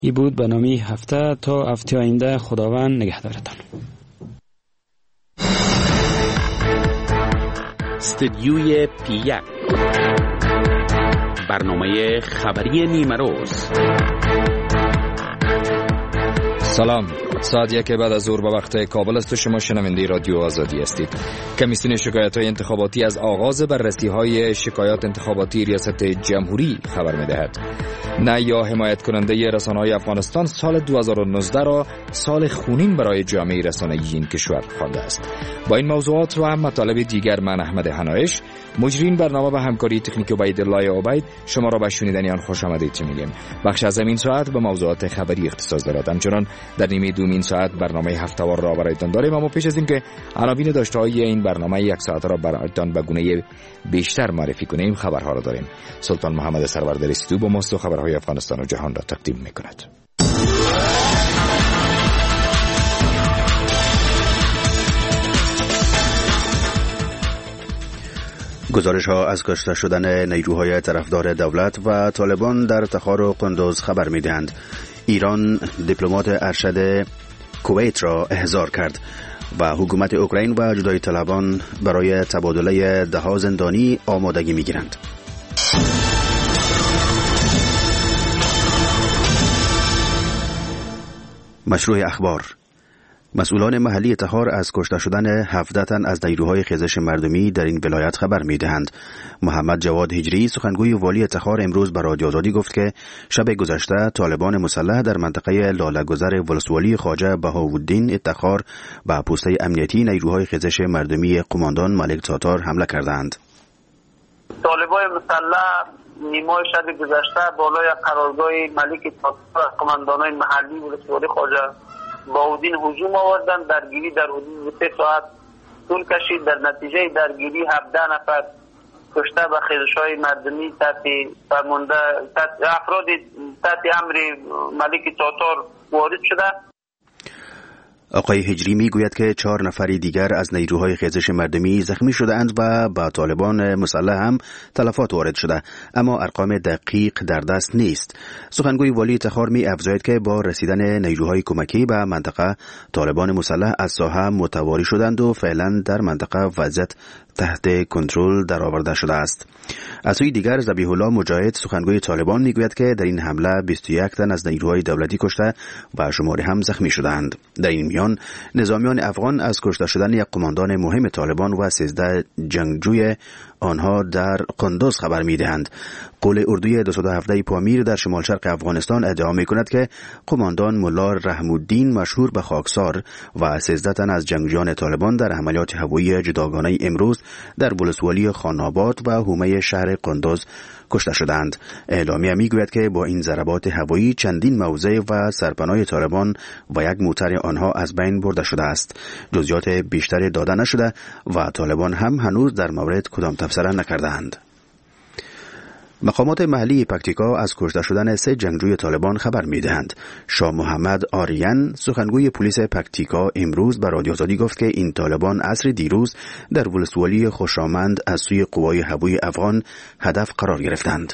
این بود برنامه هفته. تا هفته آینده خداوند نگهدارتان. استدیوی پیک، برنامه خبری نیمه روز. سلام، ساعت 1 بعد از ظهر به وقت کابل است و شما شنونده رادیو آزادی هستید. کمیسیون شکایت‌های انتخاباتی از آغاز بررسی‌های شکایات انتخاباتی ریاست جمهوری خبر می‌دهد. نه یا حمایت کننده رسانه‌های افغانستان سال 2019 را سال خونین برای جامعه رسانه‌ای این کشور خوانده است. با این موضوعات و هم مطالب دیگر، من احمد حنایش، مجرین برنامه به همکاری تکنیک عبیدالله عبید، شما را به شنیدن آن خوش آمدید می‌گویم. بخش از این ساعت به موضوعات خبری اختصاص دارد. همچنان در نیمه دومین ساعت برنامه هفته‌وار را برایتان داریم، اما پیش از اینکه عناوین داشته‌های این برنامه یک ساعت را برایتان به گونه بیشتر معرفی کنیم، خبرها را داریم. سلطان محمد سرور در استودیو با ماست و خبرهای افغانستان و جهان را تقدیم می‌کند. گزارش‌ها از کشته شدن نیروهای طرفدار دولت و طالبان در تخار و قندوز خبر می‌دهند. ایران دیپلمات ارشد کویت را احضار کرد و حکومت اوکراین و جدایی طلبان برای تبادله 10 زندانی آمادگی می‌گیرند. مشروع اخبار. مسئولان محلی تخار از کشته شدن 17 تن از نیروهای خیزش مردمی در این ولایت خبر می‌دهند. محمد جواد هجری، سخنگوی والی تخار، امروز به رادیو آزادی گفت که شب گذشته طالبان مسلح در منطقه لاله‌گذر ولسوالی خواجه بهاءالدین تخار به پوسته امنیتی نیروهای خیزش مردمی قماندان ملک تاتار حمله کردند. طالبان مسلح نیمای شب گذشته بالای قرارگاه ملک تاتار قماندانان محلی ولسوالی خواجه بهاءالدین هجوم آوردند. درگیری در حدود 3 ساعت طول کشید. در نتیجه درگیری 17 نفر کشته و خیزش‌های مردمی تحت افراد تحت امر ملک تاتار وارد شده. آقای هجری میگوید که 4 نفر دیگر از نیروهای خیزش مردمی زخمی شده‌اند و با طالبان مسلح هم تلفات وارد شده، اما ارقام دقیق در دست نیست. سخنگوی والی تخار می افزاید که با رسیدن نیروهای کمکی به منطقه، طالبان مسلح از ساحه متواری شدند و فعلا در منطقه وضعیت تحت کنترل درآورده شده است. از سوی دیگر ذبیح الله مجاهد، سخنگوی طالبان، میگوید که در این حمله 21 تن از نیروهای دولتی کشته و شماری هم زخمی شدند. در این میان نظامیان افغان از کشته شدن یک قماندان مهم طالبان و 13 جنگجوی آنها در قندوز خبر می‌دهند. قول اردوی 217 پامیر در شمال شرق افغانستان ادعا می‌کند که قماندان ملا رحم‌الدین مشهور به خاکسار و 13 تن از جنگجویان طالبان در عملیات هوایی جداگانه امروز در ولسوالی خاناباد و حومه شهر قندوز کشته شدند. اعلامیه میگوید که با این ضربات هوایی چندین موضع و سرپناه طالبان و یک موتر آنها از بین برده شده است. جزئیات بیشتری داده نشده و طالبان هم هنوز در مورد کدام تبصره نکردند. مقامات محلی پکتیکا از کشته شدن 3 جنگجوی طالبان خبر می‌دهند. شاه محمد آریان، سخنگوی پلیس پکتیکا، امروز به رادیو آزادی گفت که این طالبان عصر دیروز در ولسوالی خوشامند از سوی قوای هوایی افغان هدف قرار گرفتند.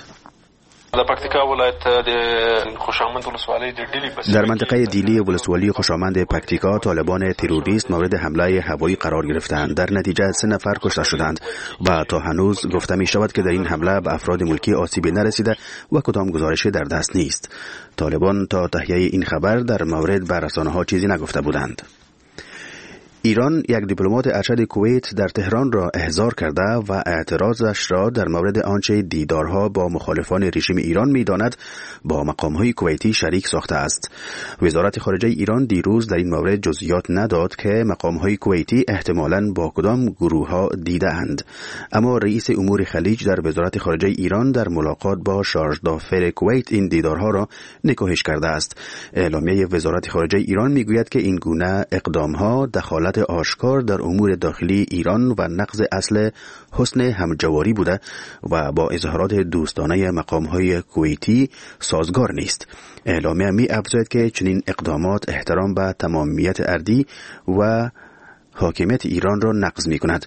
در منطقه دیلی ولسوالی خوشامند پکتیکا طالبان تروریست مورد حمله هوایی قرار گرفتند. در نتیجه 3 نفر کشته شدند و تا هنوز گفته می شود که در این حمله به افراد ملکی آسیبی نرسیده و کدام گزارشی در دست نیست. طالبان تا تهیه این خبر در مورد به رسانه‌ها چیزی نگفته بودند. ایران یک دیپلمات ارشد کویت در تهران را احضار کرده و اعتراضش را در مورد آنچه دیدارها با مخالفان رژیم ایران می‌داند با مقام‌های کویتی شریک ساخته است. وزارت خارجه ایران دیروز در این مورد جزئیات نداد که مقام‌های کویتی احتمالاً با کدام گروه‌ها دیده‌اند، اما رئیس امور خلیج در وزارت خارجه ایران در ملاقات با شارژ دافر کویت این دیدارها را نکوهش کرده است. اعلامیه وزارت خارجه ایران می‌گوید که این گونه اقدام‌ها دخالت آشکار در امور داخلی ایران و نقض اصل حسن همجواری بوده و با اظهارات دوستانه مقام‌های کویتی سازگار نیست. اعلامیه می افزاید که چنین اقدامات احترام به تمامیت ارضی و حاکمیت ایران را نقض می کند.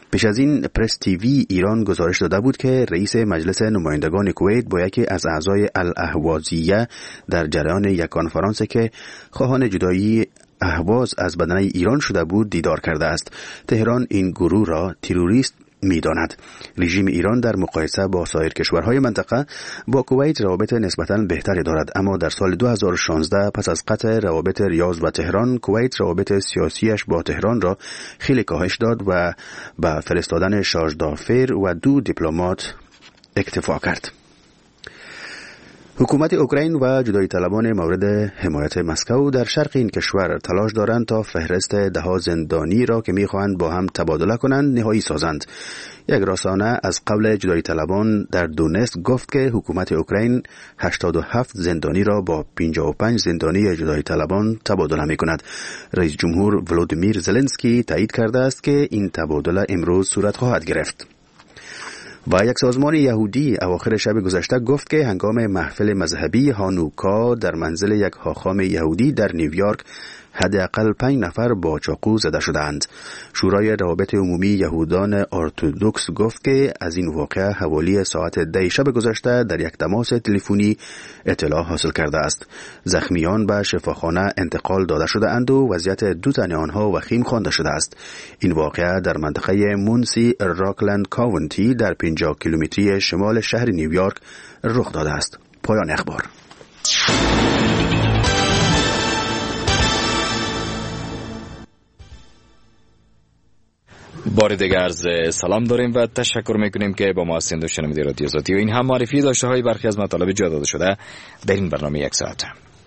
پیش از این پرس تیوی ایران گزارش داده بود که رئیس مجلس نمایندگان کویت با یکی از اعضای الاهوازیه در جریان یک کنفرانس که خواهان جدایی اهواز از بدنه ایران شده بود دیدار کرده است. تهران این گروه را تروریست می‌داند. رژیم ایران در مقایسه با سایر کشورهای منطقه با کویت روابط نسبتاً بهتری دارد، اما در سال 2016 پس از قطع روابط ریاض و تهران، کویت روابط سیاسیش با تهران را خیلی کاهش داد و به فرستادن شارژ دافیر و 2 دیپلمات اکتفا کرد. حکومت اوکراین و جدایی طلبان مورد حمایت مسکو در شرق این کشور تلاش دارند تا فهرست 10 زندانی را که می‌خواهند با هم تبادله کنند نهایی سازند. یک رسانه از قبل جدایی طلبان در دونست گفت که حکومت اوکراین 87 زندانی را با 55 زندانی جدایی طلبان تبادله می‌کند. رئیس جمهور ولودیمیر زلنسکی تایید کرده است که این تبادله امروز صورت خواهد گرفت. و یک سازمان یهودی اواخر شب گذشته گفت که هنگام محفل مذهبی هانوکا در منزل یک حاخام یهودی در نیویورک حداقل 5 نفر با چاقو زده شدند. شورای روابط عمومی یهودان ارتدوکس گفت که از این واقعه حوالی ساعت 10 شب گذشته در یک تماس تلفنی اطلاع حاصل کرده است. زخمیان به شفاخانه انتقال داده شده اند و وضعیت 2 تن آنها وخیم خوانده شده است. این واقعه در منطقه مونسی راکلند کاونتی در 50 کیلومتری شمال شهر نیویورک رخ داده است. پایان اخبار. بار دیگر عرض سلام داریم و تشکر میکنیم که با ما هستید و شنونده رادیو آزادی و این هم معرفی داشته های برخی از مطالب جا داده شده در این برنامه 1 ساعته.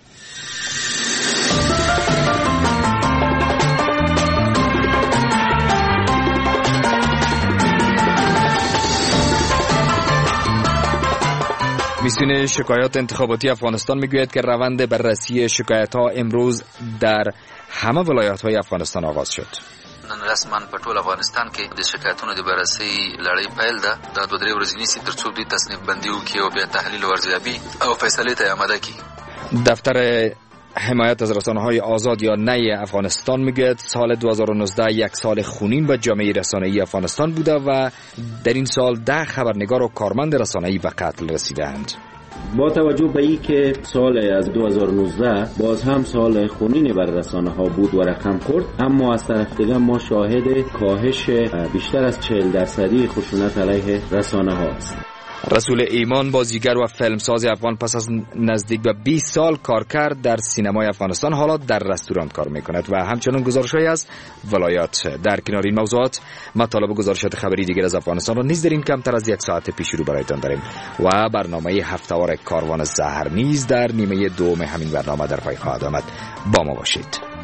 کمیسیون شکایات انتخاباتی افغانستان میگوید که روند بررسی شکایت ها امروز در همه ولایات های افغانستان آغاز شد. نن رسما په ټول افغانستان کې د شکایتونو د بررسي لړۍ پیل ده. دا 2-3 ورځې نیسي تر څو دوی تصنیف بندي وکړي او بیا تحلیل او ارزیابي او فیصلې ته آماده کړي. دفتر حمایت از رسانه‌های آزاد یا نی افغانستان میگوید سال 2019 یک سال خونین به جامعه رسانه‌ای افغانستان بوده و در این سال 10 خبرنگار و کارمند رسانه‌ای به قتل رسیدند. با توجه به این که سال از 2019 باز هم سال خونین بر رسانه ها بود و رقم خورد، اما از طرف دیگه ما شاهد کاهش بیشتر از 40% خشونت علیه رسانه ها است. رسول ایمان بازیگر و فیلمساز افغان پس از نزدیک به 20 سال کار کرد در سینمای افغانستان حالا در رستوران کار میکند و همچنان گزارش‌هایی از ولایات. در کنار این موضوعات مطالب و گزارشات خبری دیگر از افغانستان را نیز در این کمتر از 1 ساعت پیش رو برایتان داریم و برنامه هفته‌وار کاروان زهر نیز در نیمه دوم همین برنامه در پای خواهد آمد. با ما باشید.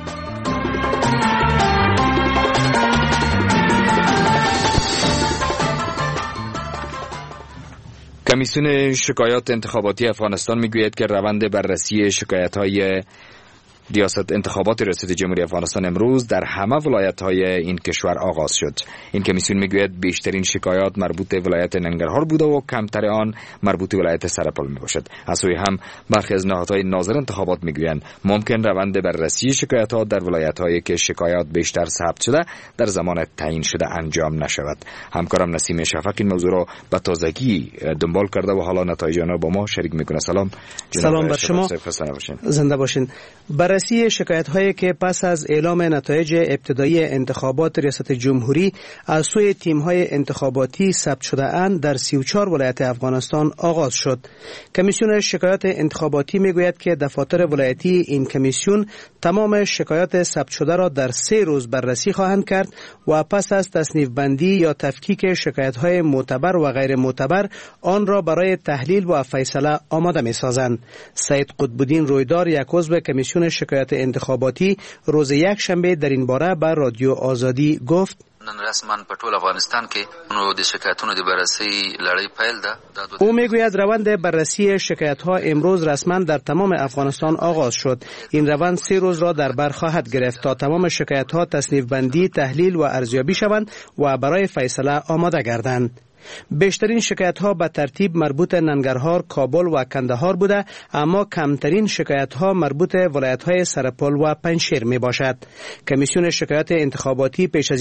کمیسیون شکایات انتخاباتی افغانستان میگوید که روند بررسی شکایت‌های ریاست انتخابات ریاست جمهوری افغانستان امروز در همه ولایت‌های این کشور آغاز شد. این کمیسیون میگوید بیشترین شکایات مربوط ولایت ننگرهار بوده و کمتر آن مربوط ولایت سرپل میباشد. از سوی هم برخی از نهادهای ناظر انتخابات میگویند ممکن روند بررسی شکایت‌ها در ولایت‌هایی که شکایات بیشتر ثبت شده در زمان تعیین شده انجام نشود. همکارم نسیم شفق این موضوع را به تازگی دنبال کرده و حالا نتایج آن را با ما شریک میکنه. سلام بر شما. زنده باشین. بررسی شکایت‌هایی که پس از اعلام نتایج ابتدایی انتخابات ریاست جمهوری از سوی تیم‌های انتخاباتی ثبت شده اند در 34 ولایت افغانستان آغاز شد. کمیسیون شکایات انتخاباتی میگوید که دفاتر ولایتی این کمیسیون تمام شکایات ثبت شده را در 3 روز بررسی خواهند کرد و پس از تصنیف بندی یا تفکیک شکایت‌های معتبر و غیر معتبر آن را برای تحلیل و فیصله آماده می‌سازند. سید قطب‌الدین رویدار یک عضو کمیسیون شکایات انتخاباتی روز یک شنبه در این باره به رادیو آزادی گفت: نن رسما په ټول افغانستان کې نو د شکایتونو د بررسي لړۍ پیل ده. او میگوید روند بررسی شکایت‌ها امروز رسما در تمام افغانستان آغاز شد. این روند 3 روز را در بر خواهد گرفت تا تمام شکایت‌ها تصنیف بندی، تحلیل و ارزیابی شوند و برای فیصله آماده گردند. بیشترین شکایت‌ها به ترتیب مربوط ننگرهار، کابل و کندهار بوده، اما کمترین شکایت‌ها مربوط ولایت‌های سرپل و پنجشیر می‌باشد. کمیسیون شکایات انتخاباتی پیش از این گفته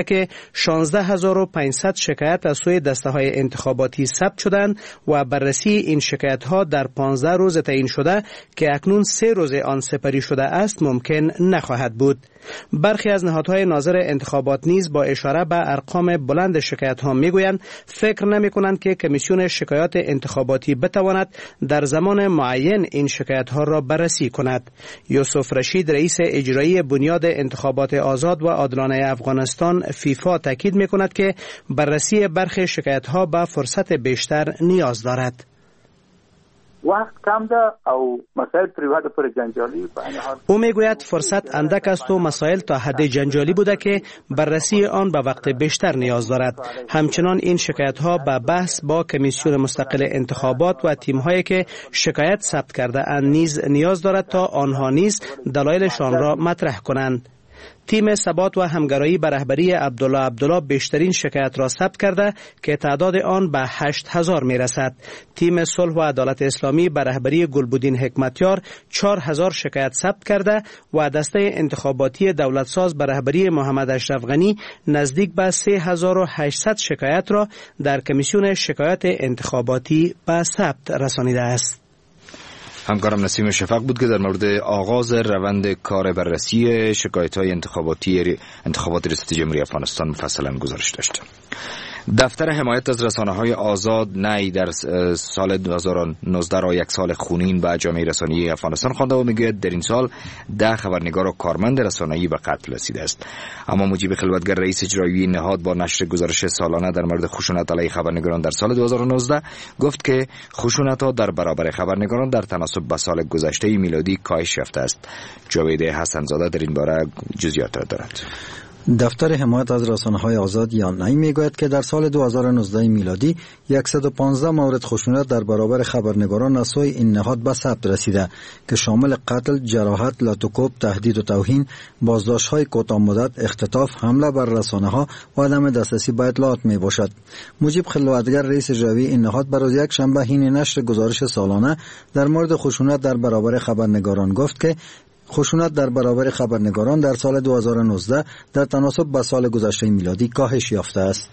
گفته که 16500 شکایت از سوی دسته‌های انتخاباتی ثبت شدند و بررسی این شکایت‌ها در 15 روز تعیین شده که اکنون 3 روز آن سپری شده است ممکن نخواهد بود. برخی از نهادهای ناظر انتخابات نیز با اشاره به ارقام بلند شکایت‌ها میگویند فکر نمی‌کنند که کمیسیون شکایات انتخاباتی بتواند در زمان معین این شکایت‌ها را بررسی کند. یوسف رشید رئیس اجرایی بنیاد انتخابات آزاد و عادلانه افغانستان فیفا تاکید می‌کند که بررسی برخی شکایت‌ها به فرصت بیشتر نیاز دارد. وقت کم ده او مسائل پریواد پر جنجالی. او میگوید فرصت اندک است و مسائل تا حد جنجالی بوده که بررسی آن به وقت بیشتر نیاز دارد. همچنان این شکایت ها به بحث با کمیسیون مستقل انتخابات و تیم هایی که شکایت ثبت کرده اند نیز نیاز دارد تا آنها نیز دلایلشان را مطرح کنند. تیم ثبات و همگرایی به رهبری عبدالله بیشترین شکایت را ثبت کرده که تعداد آن به 8000 میرسد. تیم صلح و عدالت اسلامی به رهبری گلبودین حکمتیار 4000 شکایت ثبت کرده و دسته انتخاباتی دولتساز به رهبری محمد اشرف غنی نزدیک به 3800 شکایت را در کمیسیون شکایات انتخاباتی به ثبت رسانیده است. همکارم نسیم شفق بود که در مورد آغاز روند کار بررسی شکایت‌های انتخابات ریاست جمهوری افغانستان مفصلا گزارش داشت. دفتر حمایت از رسانه‌های آزاد نی در سال 2019 را یک سال خونین به جامعه رسانه‌ای افغانستان خوانده و میگوید در این سال 10 خبرنگار و کارمند رسانه‌ای به قتل رسیده است. اما مجیب خلوتگر رئیس اجرایی نهاد با نشر گزارش سالانه در مورد خشونت علیه خبرنگاران در سال 2019 گفت که خشونت‌ها در برابر خبرنگاران در تناسب با سال گذشته میلادی کاهش یافته است. جاوید حسن‌زاده در این باره جزئیات را دارد. دفتر حمایت از رسانه‌های آزاد یا نی میگوید که در سال 2019 میلادی 115 مورد خشونت در برابر خبرنگاران از سوی این نهاد به ثبت رسیده که شامل قتل، جراحت، لاتوکوب، تهدید و توهین، بازداشت‌های کوتاه مدت، اختطاف، حمله بر رسانه‌ها و عدم دسترسی به اطلاعات میباشد. مجیب خلوتگر رئیس اجرایی این نهاد برای یک شنبه حین نشر گزارش سالانه در مورد خشونت در برابر خبرنگاران گفت که خشونت در برابر خبرنگاران در سال 2019 در تناسب با سال گذشته میلادی کاهش یافته است.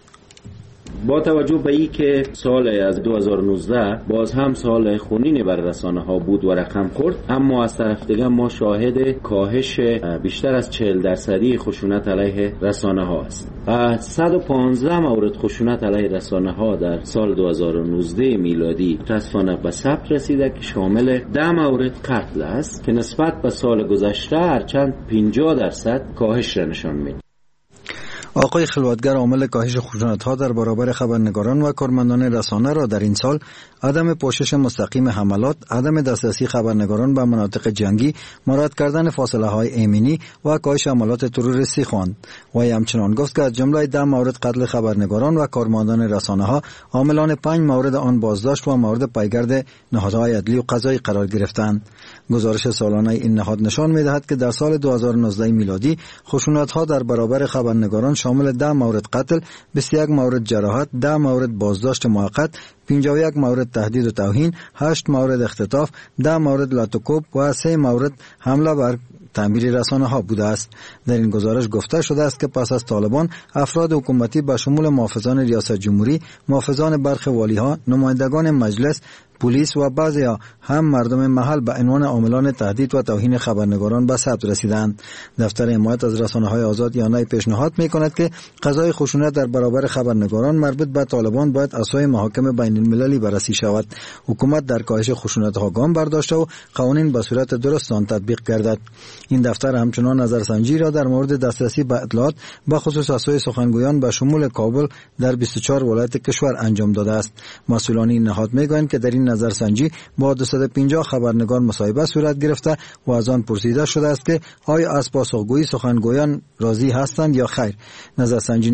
با توجه به این که سال از 2019 باز هم سال خونین بر رسانه ها بود و رقم خورد، اما از طرف دیگه ما شاهد کاهش بیشتر از 40% خشونت علیه رسانه ها است. 115 مورد خشونت علیه رسانه ها در سال 2019 میلادی متاسفانه به ثبت رسیده که شامل 10 مورد قتل است که نسبت به سال گذشته هرچند 50% کاهش را نشان می‌دهد. آقای خلوتگر عامل کاهش خشونت‌ها در برابر خبرنگاران و کارمندان رسانه را در این سال عدم پوشش مستقیم حملات، عدم دسترسی خبرنگاران به مناطق جنگی، مراعات کردن فاصله‌های ایمنی و کاهش حملات تروریستی خواند. و همچنان گفت که از جمله 10 مورد قتل خبرنگاران و کارمندان رسانه‌ها، عاملان 5 مورد آن بازداشت و مورد پیگرد نهادهای عدلی و قضایی قرار گرفتند. گزارش سالانه این نهاد نشان می‌دهد که در سال 2019 میلادی خشونت‌ها در برابر خبرنگاران شامل 10 مورد قتل، 21 مورد جراحت، 10 مورد بازداشت موقت، 51 مورد تهدید و توهین، 8 مورد اختطاف، 10 مورد لاتوکوب و 3 مورد حمله بر تعمیر رسانه ها بوده است. در این گزارش گفته شده است که پس از طالبان افراد حکومتی به شمول محافظان ریاست جمهوری، محافظان برخ والی ها، نمایندگان مجلس، پلیس و بعضی هم مردم محل به عنوان عاملان تهدید و توهین خبرنگاران به ثبت رسیدند. دفتر حمایت از رسانه‌های آزاد یا نی پیشنهاد می‌کند که قضای خشونت در برابر خبرنگاران مربوط به طالبان باید از سوی محاکم بین‌المللی بررسی شود. حکومت در کاهش خشونت‌ها گام برداشته و قوانین به صورت درست آن تطبیق گردد. این دفتر همچنان نظرسنجی را در مورد دسترسی به اطلاعات به خصوص از سوی سخنگویان به شمول کابل در 24 ولایت کشور انجام داده است. مسئولان این نهاد می‌گویند که در این نظرسنجی با 250 خبرنگار مصاحبه صورت گرفته و از آن پرسیده شده است که آیا از پاسخگویی سخنگویان راضی هستند یا خیر. نظرسنجی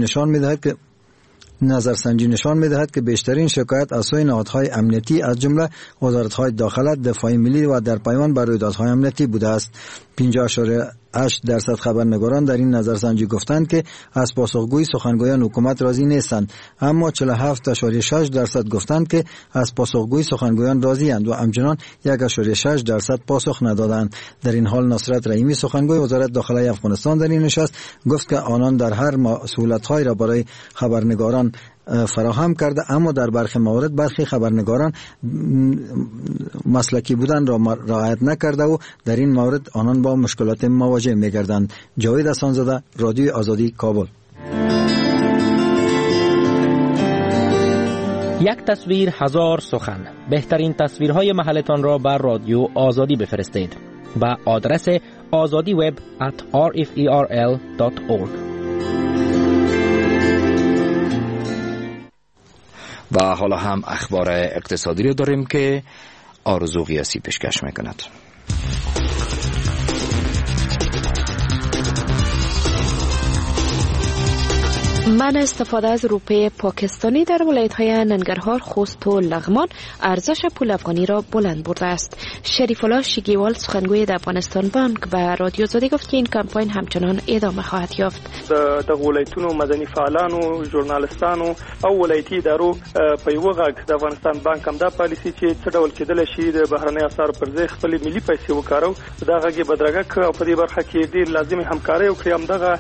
نشان می‌دهد که بیشترین شکایت از سوی نهادهای امنیتی از جمله وزارت‌های داخله، دفاع ملی و در پیوند با رویدادهای امنیتی بوده است. 50.8 درصد خبرنگاران در این نظرسنجی گفتند که از پاسخگوی سخنگویان حکومت راضی نیستند، اما 47.6 درصد گفتند که از پاسخگوی سخنگویان راضی اند و همچنان 1.6 درصد پاسخ ندادند. در این حال نصرت رحیمی سخنگوی وزارت داخلی افغانستان در این نشست گفت که آنان در هر سهولت‌هایی را برای خبرنگاران فراهم کرده، اما در برخی موارد برخی خبرنگاران مسلکی بودن را رعایت نکرده و در این مورد آنان با مشکلات مواجه می‌گردند. جاوید احسان‌زاده، رادیوی آزادی، کابل. یک تصویر هزار سخن. بهترین تصویرهای محلتان را بر رادیو آزادی بفرستید به آدرس azadiweb@rferl.org. و حالا هم اخبار اقتصادی رو داریم که آرزو قیاسی پیشکش میکند. منع استفاده از روپیه پاکستانی در ولایت‌های ننگرهار، خوست و لغمان ارزش پول افغانی را بلند برده است. شریف الله شیگیوال سخنگوی د افغانستان بانک به رادیو آزادی گفت که این کمپاین همچنان ادامه خواهد یافت. د ولایتونو مدني فعالانو، ژورنالیستانو او ولایتي ادارو په یو غږ د افغانستان بانک هم دا پالیسي چې څه ډول کېدل شي د بهرنۍ اسعارو پر ځای خپل ملي پیسې وکارو، دا غږ بدرګه ک او په دې برخه کې ډېر لازمي همکاري وکړي. هم دغه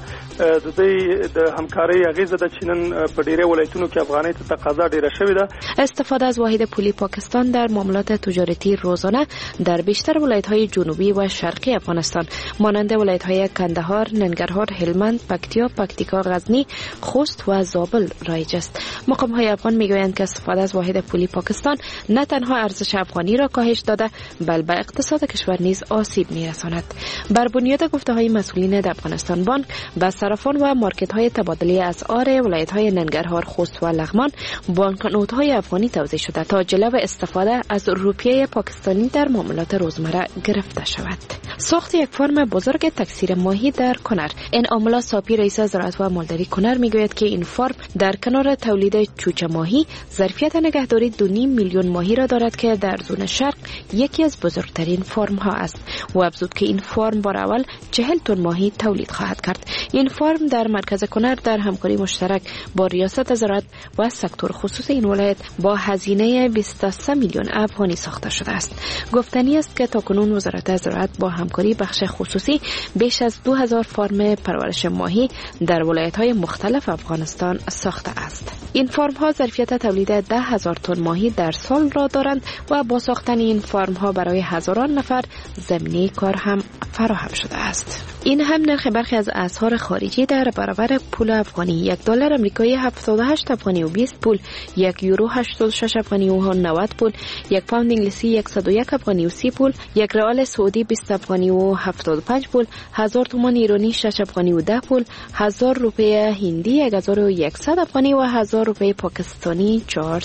د همکاري اغیزه د چینن په ډیره ولایتونو کې افغانۍ ته تقاضا ډیره شوې ده. استفاده از واحد پولی پاکستان در معاملات تجارتی روزانه در بیشتر ولایت‌های جنوبی و شرقی افغانستان مانند ولایت‌های کندهار، ننگرهار، هلمند، پکتیا، پکتیکا، غزنی، خوست و زابل رایج است. مقام‌های افغان میگویند که استفاده از واحد پولی پاکستان نه تنها ارزش افغانی را کاهش داده، بل به اقتصاد کشور نیز آسیب می‌رساند. بر بنیاد گفته‌های مسئولین در افغانستان بانک به صرافان و مارکت‌های تبادله اسعار ولایت‌های ننگرهار، خوست و لغمان بانکنوت‌های افغانی توزیع شده تا جلو استفاده از روپیه پاکستانی در معاملات روزمره گرفته شود. ساخت یک فرم بزرگ تکثیر ماهی در کنر. انعام الله صافی رئیس زراعت و مالداری کنر میگوید که این فرم در کنار تولید چوچه ماهی ظرفیت نگهداری 2.5 میلیون ماهی را دارد که در زون شرق یکی از بزرگترین فرم ها است و افزود که این فرم بار اول 40 تن ماهی تولید خواهد کرد. این فرم در مرکز کنر در همکاری مشترک با ریاست زراعت و سکتور خصوصی این ولایت با هزینه 23 میلیون افغانی ساخته شده است. گفتنی است که تاکنون وزارت زراعت با همکاری بخش خصوصی بیش از 2000 فرم پرورش ماهی در ولایت‌های مختلف افغانستان ساخته است. این فرم‌ها ظرفیت تولید 10,000 تن ماهی در سال را دارند و با ساختن این فرم‌ها برای هزاران نفر زمینه کار هم فراهم شده است. این هم نرخ برخی از اسعار خارجی در برابر پول افغانی: $1 آمریکایی 78 افغانی و 20 پول، $1 یورو 86 افغانی و 90 پول، $1 پوند انگلیسی 101 افغانی و 30 پول، $1 ریال سعودی 20 افغانی و 75 پول، 1000 تومان ایرانی 6 افغانی و 10 پول، 1000 روپیه هندی 1100 افغانی و 1000 روپیه پاکستانی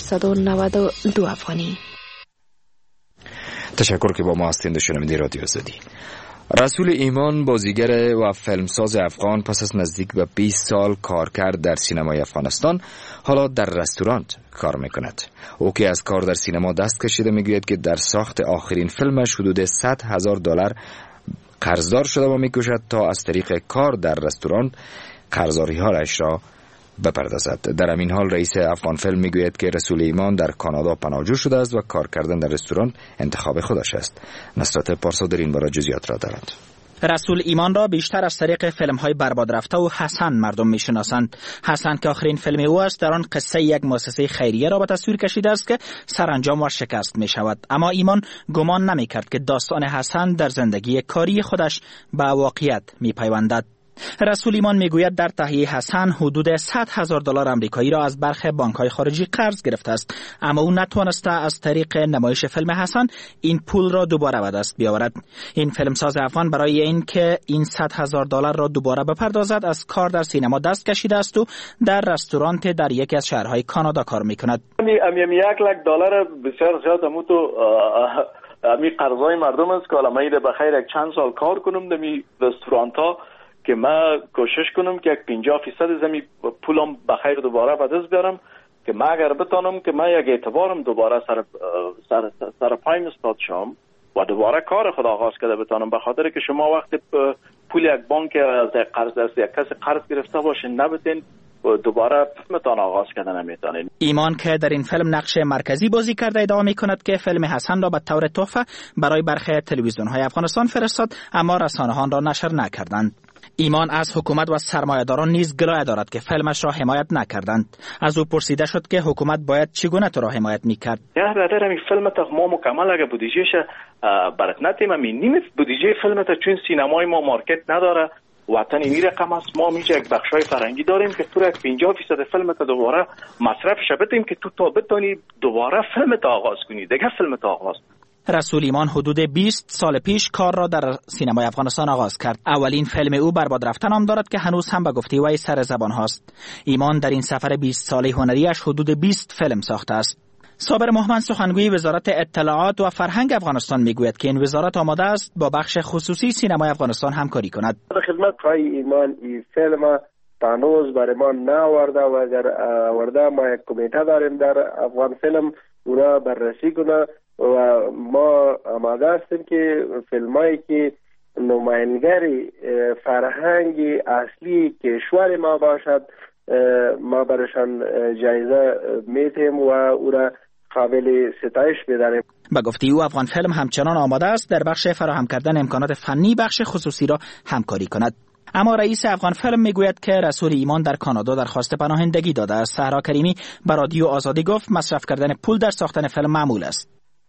492 افغانی. تشکر که با ما هستید. شنونده رادیو آزادی. رسول ایمان بازیگر و فیلمساز افغان پس از نزدیک به 20 سال کار کرد در سینمای افغانستان حالا در رستوران کار میکند. او که از کار در سینما دست کشیده میگوید که در ساخت آخرین فیلمش حدود $100,000 قرضدار شده و میکوشد تا از طریق کار در رستوران قرضداری‌هایش را بپردازد. در همین حال رئیس افغان فیلم میگوید که رسول ایمان در کانادا پناهجو شده است و کار کردن در رستوران انتخاب خودش است. نصرت پارسا در این باره جزئیات را دارد. رسول ایمان را بیشتر از طریق فیلم‌های برباد رفته و حسن مردم می‌شناسند. حسن که آخرین فیلم او است در آن قصه یک مؤسسه خیریه را به تصویر کشیده است که سرانجام شکست می‌شود. اما ایمان گمان نمی‌کرد که داستان حسن در زندگی کاری خودش به واقعیت می‌پیوندد. رسول ایمان میگوید در تهیه حسن حدود $100,000 آمریکایی را از برخی بانک‌های خارجی قرض گرفته است، اما او نتوانسته از طریق نمایش فیلم حسن این پول را دوباره به دست بیاورد. این فیلمساز افغان برای اینکه این $100,000 را دوباره بپردازد از کار در سینما دست کشیده است و در رستورانت در یکی از شهرهای کانادا کار میکند. $1,00,000 بسیار زیاد امی قرضای مردم است که الان میره بخیر یک چند سال کار کنم در می رستورانتا که ما کوشش کنم که 50% زمین پولم بخیر دوباره به دست بیارم که ما اگر بتانم که ما یک اعتبارم دوباره سر پایم استاد شم و دوباره کار خود آغاز کرده بتانم، به خاطر که شما وقتی پول یک بانک از قرض از یک کس قرض گرفته باشین نبتین دوباره فیلمتان آغاز کردن نمیتونین. ایمان که در این فیلم نقش مرکزی بازی کرده ادعا میکند که فیلم حسن را به طور تحفه برای برخی تلویزیون های افغانستان فرستاد، اما رسانه ها آن را نشر نکردند. ایمان از حکومت و سرمایه‌داران نیز گلایه دارد که فیلمش را حمایت نکردند. از او پرسیده شد که حکومت باید چگونه تو را حمایت میکرد. یا برادر این فیلم تا ما مکمل اگه بودجهش برات نتیم نیم بودجه فیلم تا چون سینمای ما مارکت نداره وطن این رقم است، ما میشه یک بخشای فرنگی داریم که تو یک 50% فیلم تا دوباره مصرف شبتیم که تو تا بتونی دوباره فیلم تا آغاز کنی دیگه فیلم تا آغاز. رسول ایمان حدود 20 سال پیش کار را در سینمای افغانستان آغاز کرد. اولین فیلم او برباد رفته نام دارد که هنوز هم به گفته وی سر زبان هاست. ایمان در این سفر 20 ساله هنریش حدود 20 فیلم ساخته است. صابر محمد سخنگوی وزارت اطلاعات و فرهنگ افغانستان میگوید که این وزارت آماده است با بخش خصوصی سینمای افغانستان همکاری کند. در خدمت خواهی ایمان این فیلم تانوز برای ما ناورده و اگر آورده ما یک کمیته داریم در افغان فیلم او را بررسی کنه و ما آماده هستیم که فیلمایی که نمایندگی فرهنگ اصلی کشور ما باشد ما برشان جایزه میتیم و او را قابل ستایش بدانیم. با گفته او افغان فیلم همچنان آماده است در بخش فراهم کردن امکانات فنی بخش خصوصی را همکاری کند. اما رئیس افغان فیلم میگوید که رسول ایمان در کانادا درخواست پناهندگی داده است. صحرا کریمی به رادیو آزادی گفت مصرف کردن پول در ساختن فیلم معمول است.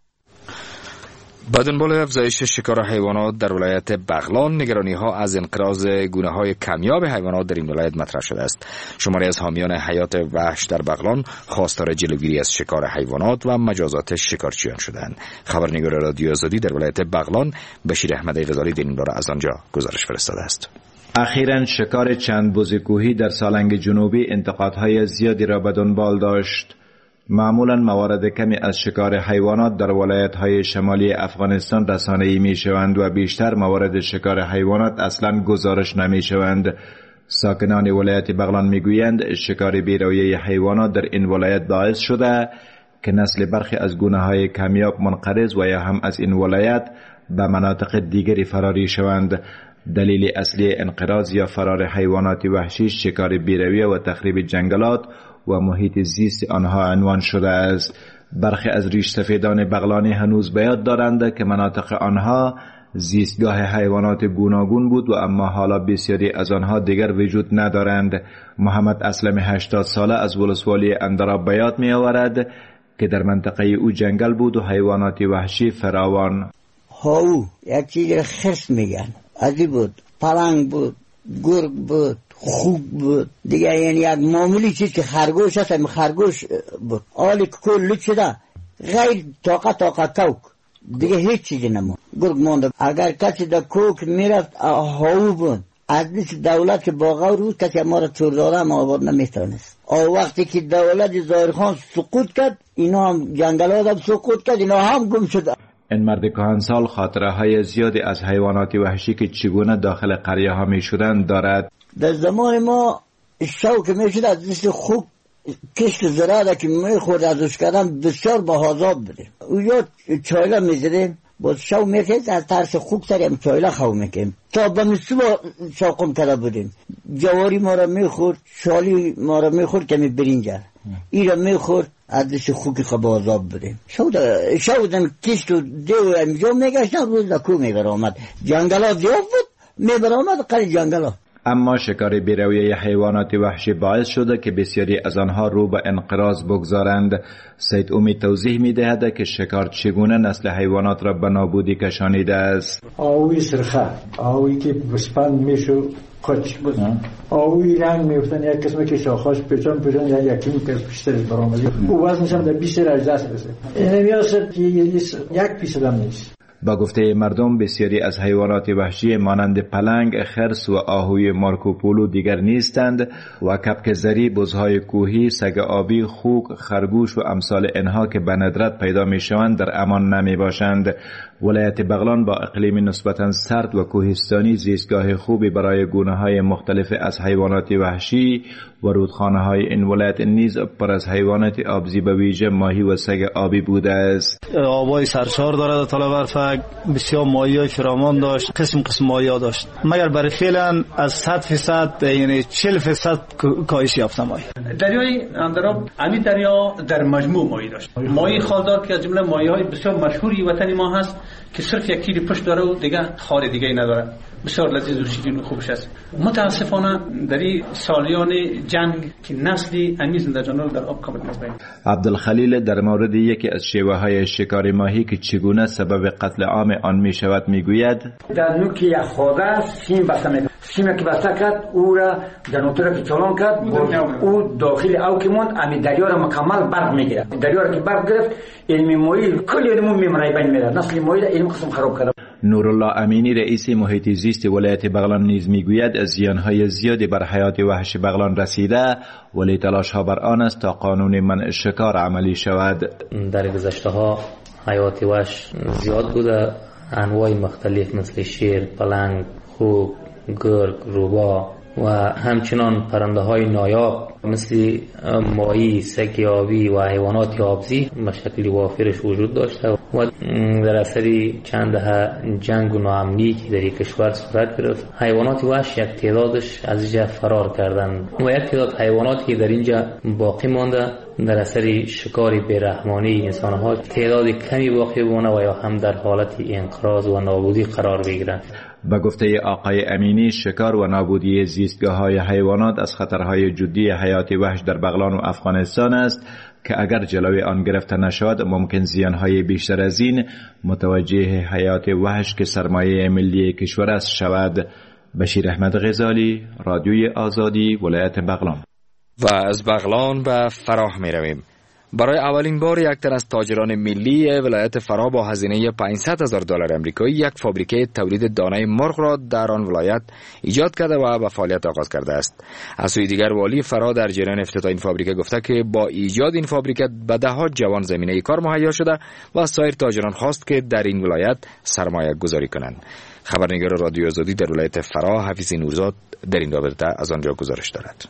با دنبال افزایش شکار حیوانات در ولایت بغلان، نگرانی ها از انقراض گونه های کمیاب حیوانات در این ولایت مطرح شده است. شماری از حامیان حیات وحش در بغلان خواستار جلوگیری از شکار حیوانات و مجازات شکارچیان شدند. خبرنگار رادیو آزادی در ولایت بغلان بشیر احمدی غزالی در این باره از آنجا گزارش فرستاده است. اخیراً شکار چند بزکوهی در سالنگ جنوبی انتقادهای زیادی را به دنبال داشت. معمولاً موارد کمی از شکار حیوانات در ولایت‌های شمالی افغانستان رسانه‌ای می‌شوند و بیشتر موارد شکار حیوانات اصلاً گزارش نمی‌شوند. ساکنان ولایت بغلان می‌گویند شکار بی‌رویه حیوانات در این ولایت باعث شده که نسل برخی از گونه‌های کمیاب منقرض و یا هم از این ولایت به مناطق دیگری فراری شوند. دلیل اصلی انقراض یا فرار حیوانات وحشی شکار بی‌رویه و تخریب جنگلات و محیط زیست آنها عنوان شده است. برخی از ریش سفیدان بغلانی هنوز به یاد دارند که مناطق آنها زیستگاه حیوانات گوناگون بود و اما حالا بسیاری از آنها دیگر وجود ندارند. محمد اسلم 80 ساله از ولسوالی اندراب به یاد می آورد که در منطقه او جنگل بود و حیوانات وحشی فراوان. هاو یک چیز خرس میگن ازی بود، پلنگ بود، گرگ بود، خوب بود دیگه، یعنی یک معمولی چیز که خرگوش هست خرگوش بود. آلی کل شده غیر طاقت کوک دیگه هیچ چیزی نمون. گرگ مونده اگر کسی در کوک میرفت هاو بود. از نیست دولت که باغا روز کسی ما را چور داده هم آباد نمیتونست. وقتی که دولت ظاهرخان سقوط کرد اینا هم جنگلات هم سقوط کرد اینا هم گم شد. این مرد کهنسال خاطره های زیادی از حیوانات وحشی که چگونه داخل قریه ها می شدند دارد. در زمان ما شو که می شد از دست خوب کشت زراعت که می خورد ازش کردن بسیار بهازاد بده. او یا چایله می زدیم باز شو می کهید از ترس خوب سریم چایله خو می کهیم تا بمیستو با شاقم کرده بودیم. جواری ما را می خورد، شالی ما را می خورد کمی برینجر ای را می خورد از دست خوکی خوب آزاد بودیم. شودم کشت و دیو امجا می گشتن روز دکو می برآمد. جنگلات زیاد بود می برآمد قلی جنگلات. اما شکار بی‌رویه حیوانات وحشی باعث شده که بسیاری از آنها رو به انقراض بگذارند. سید امید توضیح می‌دهد که شکار چگونه نسل حیوانات را به نابودی کشانیده است. آوی سرخه، آوی که بسپند میشو قچ بود، آوی رنگ میفتن یک قسمه که شاخاش پیچان یا یکی میکرد بیشتر برآمدی او وزنش هم در بیشتر از دست برسه. این میاسد که یک پیسد هم نیست. با گفته مردم بسیاری از حیوانات وحشی مانند پلنگ، خرس و آهوی مارکوپولو دیگر نیستند و کپک زری، بزهای کوهی، سگ آبی، خوک، خرگوش و امثال اینها که به ندرت پیدا می شوند در امان نمی باشند. ولایت بغلان با اقلیم نسبتاً سرد و کوهستانی زیستگاه خوبی برای گونه‌های مختلف از حیوانات وحشی و رودخانه‌های این ولایت نیز پر از حیوانات آبزی به ویژه ماهی و سگ آبی بوده است. آبای سرشار دارد طال برفک یک بسیار مایه فراوان داشت، قسم مایه داشت، مگر برای فعلا از 100% یعنی 40% کاهش یافته مایه. دریای اندراب امی دریا در مجموع مایه داشت، مایه خالدار که از جمله مایه های بسیار مشهوری وطنی ما هست که صرف یک تیر پشت داره و دیگه خال دیگه ای نداره، بسیار لذیذ و شیرین و خوبش است. متاسفانه در این سالیان جنگ که نسلی امی زنده‌جانان در آب کامل از بین. عبدالخلیل در مورد یکی از شیوه‌های شکار ماهی که چگونه سبب قتل عام آن می شود می گوید: در نوک یک خوده سیم بسته می‌کرد، سیمی که بسته کرد او را در نوتر که چالان کرد او داخل او که موند امی دریا را مکمل برق می‌گیرد. دریا را که برق گرفت علم ماهی کلی علم میمونه بین میره، نسل ماهی را علم قسم خراب کرد. نورالله امینی رئیس محیط زیست ولایت بغلان نیز میگوید از زیانهای زیادی بر حیات وحش بغلان رسیده، ولی تلاش‌ها بر آن است تا قانون منع شکار عملی شود. در گذشته‌ها حیات وحش زیاد بوده، انواع مختلف مثل شیر، پلنگ، خوک، گرگ، روباه و همچنان پرنده های نایاب مثل ماهی، سگ آبی و حیوانات آبزی به شکل وافرش وجود داشته و در اثر چند جنگ و ناامنی که در این کشور صورت گرفت، حیوانات وحش یک تعدادش از اینجا فرار کردند و یک تعداد حیواناتی در اینجا باقی مانده در اثر شکار بیرحمانه انسان‌ها تعداد کمی باقی بمانه و یا هم در حالت انقراض و نابودی قرار بگیرند. به گفته آقای امینی، شکار و نابودی زیستگاه‌های حیوانات از خطرهای جدی حیات وحش در بغلان و افغانستان است که اگر جلوی آن گرفته نشود ممکن زیانهای بیشتر از این متوجه حیات وحش که سرمایه ملی کشور است شود. بشیر احمد غزالی، رادیوی آزادی، ولایت بغلان. و از بغلان به فراه می رویم. برای اولین بار یک تن از تاجران ملی ولایت فراه با هزینه $500,000 آمریکایی یک فابریکه تولید دانه مرغ را در آن ولایت ایجاد کرده و به فعالیت آغاز کرده است. از سوی دیگر والی فراه در جریان افتتاح این فابریکه گفته که با ایجاد این فابریکه به ده‌ها جوان زمینه کار مهیا شده و از سایر تاجران خواست که در این ولایت سرمایه گذاری کنند. خبرنگار رادیو آزادی در ولایت فراه حفیظ نورزاد در این رابطه از آنجا گزارش دارد.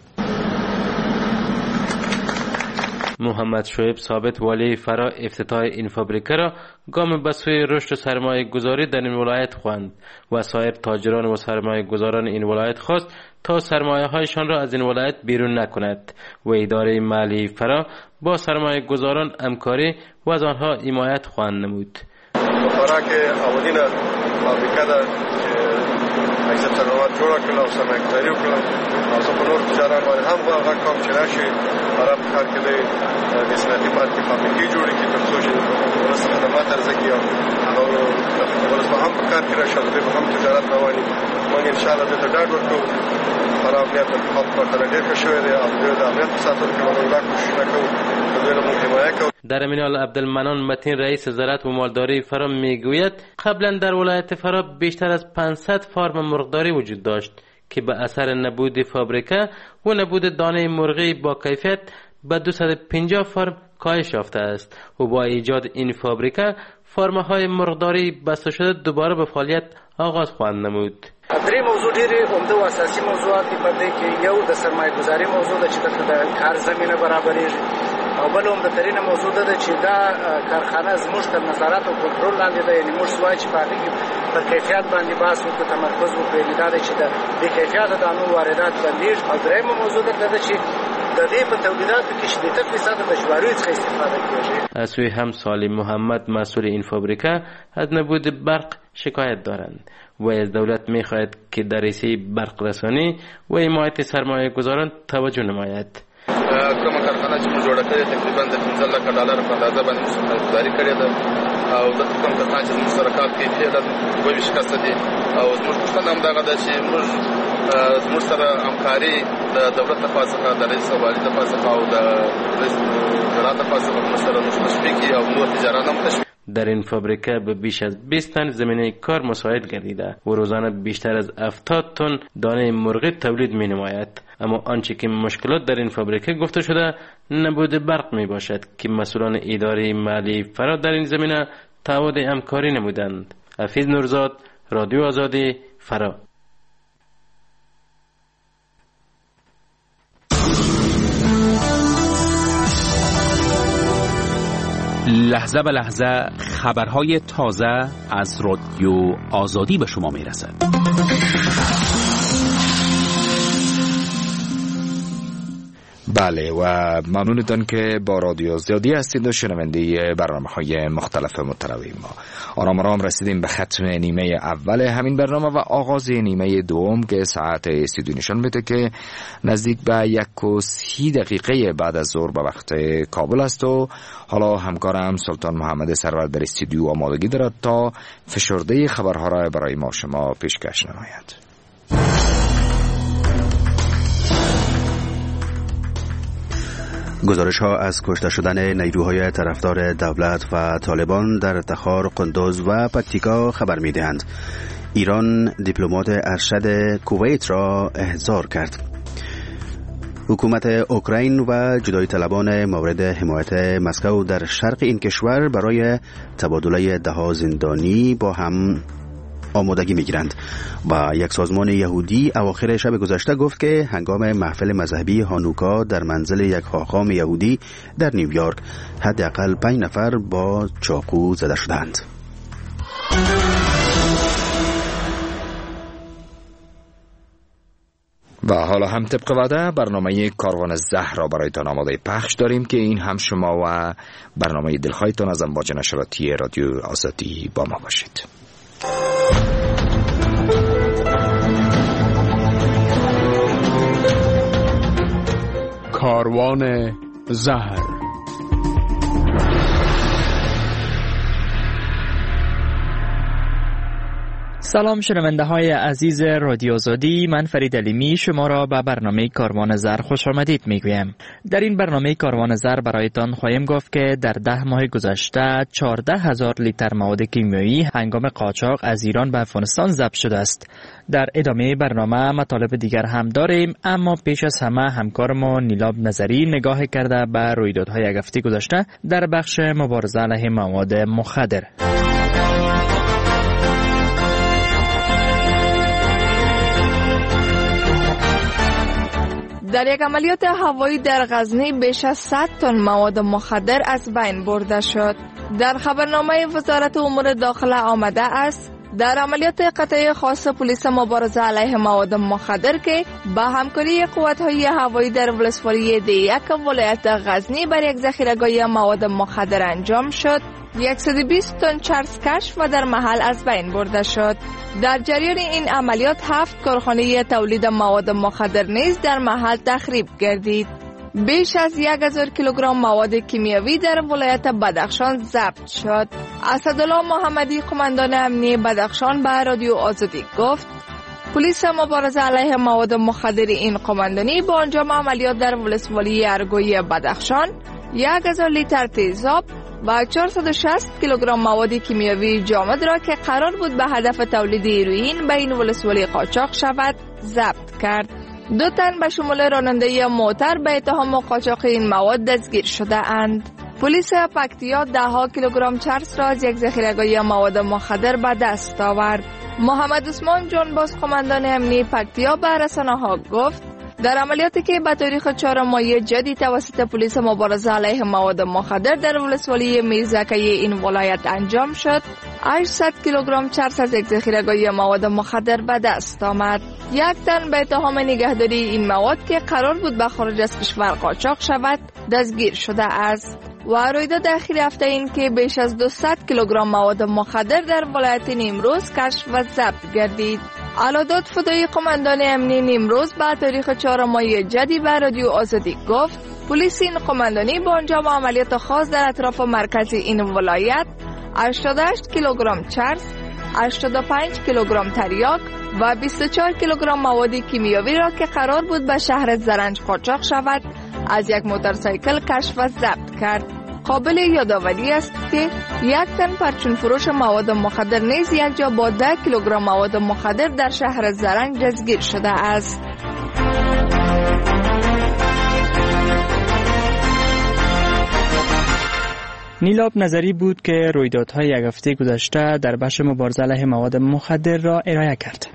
محمد شعیب ثابت والی فرا افتتاح این فابریکه را گام به سوی رشد و سرمایه گذاری در این ولایت خواند و سایر تاجران و سرمایه گذاران این ولایت خواست تا سرمایه هایشان را از این ولایت بیرون نکند و اداره مالی فرا با سرمایه گذاران همکاری و از آنها حمایت خواهند نمود. فرا که اولین فابریکه ده ایسا تنوات جوڑا کلا و سرمایه گذاری کلا و سپا نور تجاران باید هم با کام چناشی برای بخار که دی صنعتی مارکی فابریکی جوڑی که ترسوش ورس خدمات ارزکی او ورس با هم بکار که رشد دی با هم تجارت روانی مانگ انشاءالله دیتا داد ورکو برای امنیت خط پرتنه دیر کشوه دی او دیو دا امنیت بساتو که منو لا کوشش نکو دویل مون حمایه کو. در امینال عبدالمنان متین رئیس زراعت و مالداری فرا میگوید قبلا در ولایت فرا بیشتر از 500 فارم مرغداری وجود داشت که به اثر نبود فابریکه و نبود دانه مرغی با کیفیت به 250 فارم کاهش یافته است و با ایجاد این فابریکه فارم‌های مرغداری بسته شده دوباره به فعالیت آغاز خواهند نمود. درې موضوع ډېرې عمده او اساسي موضوعات دي په دې کې یو د سرمایه ګذاري موضوع ده چې دلته د کار زمینه برابرېږي او بل عمده‌ترینه موضوع ده چې دا کارخانه زموږ تر نظارت او کنټرول لاندې ده، یعنې موږ وایو چې په هغې کې پر کیفیت باندې بحث وکړو، تمرکز وکړو، یعنې دا ده چې د بې کیفیته دانو واردات بندېږي. او درېیمه موضوع دلته ده چې د دې په تولیداتو کې 80% د جواریو څخه استفاده کېږي. از سوی همسالی محمد مسئول این فابریکه از نبود برق شکایت دارند و از دولت می‌خواهد که در رسید برق رسانی و حمایت سرمایه گذاران توجه نماید. کومه کارخانه چې موږ جوړه کړې تقریبا د $15 لک په اندازه باندې موږ خریداري کړې ده او د کوم کسان چې موږ سره کار کوي فعلا 22 کسه دي او زموږ پوښتنه همدغه ده چې موږ سره همکاري د دولت لخوا څخه د رئیس والي لخوا څخه او د رئیس زراعت لخوا څخه موږ سره تشویقي او نور تجاران هم تشویق. در این فابریکه به بیش از 20 تن زمینه کار مساعد گردیده و روزانه بیشتر از 70 تن دانه مرغی تولید می نماید. اما آنچه که مشکلات در این فابریکه گفته شده نبود برق می باشد که مسئولان اداره مالی فرا در این زمینه تعهد همکاری نمودند. حفیظ نورزاد، رادیو آزادی، فرا. لحظه به لحظه خبرهای تازه از رادیو آزادی به شما میرسد. بله و ممنونتان که با رادیو آزادی هستید و شنونده برنامه‌های مختلف متنوع ما. آرام رسیدیم به ختم نیمه اول همین برنامه و آغاز نیمه دوم که ساعت استودیو نشان میده که نزدیک به 1:30 بعد از ظهر به وقت کابل است و حالا همکارم سلطان محمد سرور در استودیو آمادگی دارد تا فشرده خبرها را برای ما شما پیشکش نماید. گزارش ها از کشته شدن نیروهای طرفدار دولت و طالبان در تخار، قندوز و پکتیکا خبر می دهند. ایران دیپلمات ارشد کویت را احضار کرد. حکومت اوکراین و جدایی طلبان مورد حمایت مسکو در شرق این کشور برای تبادله 10 زندانی با هم آمادگی میگیرند و یک سازمان یهودی اواخر شب گذشته گفت که هنگام محفل مذهبی هانوکا در منزل یک حاخام یهودی در نیویورک حداقل 5 نفر با چاقو زده شدند. و حالا هم طبق وعده برنامه کاروان زهر را برایتان آماده پخش داریم که این هم شما و برنامه دلخواهتان از امواج نشراتی رادیو آزادی با ما باشید. کاروان زهر. سلام شنونده های عزیز رادیو آزادی، من فرید علیمی شما را به برنامه کاروان زر خوش آمدید میگویم. در این برنامه کاروان زر برایتان خواهیم گفت که در 10 ماه گذشته 14,000 لیتر مواد کیمیایی هنگام قاچاق از ایران به افغانستان ضبط شده است. در ادامه برنامه مطالب دیگر هم داریم، اما پیش از همه همکارم نیلاب نظری نگاه کرده به رویدادهای یک هفته گذشته در بخش مبارزه علیه مواد مخدر. در یک عملیات هوایی در غزنی بیش از 100 تن مواد مخدر از بین برده شد. در خبرنامه وزارت امور داخله آمده است در عملیات قطعه خاص پلیس مبارزه علیه مواد مخدر که با همکاری قوت‌های هوایی در ولسوالی دیک ولایت غزنی بر یک ذخیره‌گاه مواد مخدر انجام شد، 120 تن چرس کشف و در محل از بین برده شد. در جریان این عملیات 7 کارخانه تولید مواد مخدر نیز در محل تخریب گردید. بیش از 1000 کیلوگرم مواد کیمیاوی در ولایت بدخشان ضبط شد. اسدالله محمدی قماندان امنیه بدخشان به رادیو آزادی گفت پلیس مبارزه علیه مواد مخدر این قماندانی با انجام عملیات در ولسوالی ارگوی بدخشان 1000 لیتر تیزاب و 460 کیلوگرم مواد کیمیاوی جامد را که قرار بود به هدف تولید هیروئین به این ولسوالی قاچاق شود ضبط کرد. 2 تن به شمول راننده موتر به اتهام قاچاق این مواد دستگیر شده اند. پلیس پکتیا 10 کیلوگرم چرس را از یک ذخیره‌گاه مواد مخدر به دست آورد. محمد عثمان جانباز قماندان امنیه پکتیا به رسانه‌ها گفت در عملیاتی که به تاریخ 4 مایع جدی توسط پلیس مبارزه علیه مواد مخدر در ولسوالی میرزکه این ولایت انجام شد، 800 کیلوگرم چرس از یک ذخیره‌گاه مواد مخدر به دست آمد. 1 تن به اتهام نگهداری این مواد که قرار بود به خارج از کشور قاچاق شود دستگیر شده است. و رویداد اخیر هفته این که بیش از 200 کیلوگرم مواد مخدر در ولایت نیمروز کشف و ضبط گردید. علادات فدایی قماندان امنی نیمروز به تاریخ 4 مایع جدی به رادیو آزادی گفت پلیس این قماندانی با انجام عملیات خاص در اطراف مرکز این ولایت 88 کیلوگرم چرس، 85 کیلوگرم تریاک و 24 کیلوگرم مواد کیمیاوی را که قرار بود به شهر زرنج قاچاق شود از یک موتورسایکل کشف و ضبط کرد. قابل یادآوری است که 1 تن پرچون فروش مواد مخدر نیز یک جا با 10 کیلوگرم مواد مخدر در شهر زرنج دستگیر شده است. نیلاب نظری بود که رویدادهای یک هفته گذشته در بخش مبارزه علیه مواد مخدر را ارائه کرد.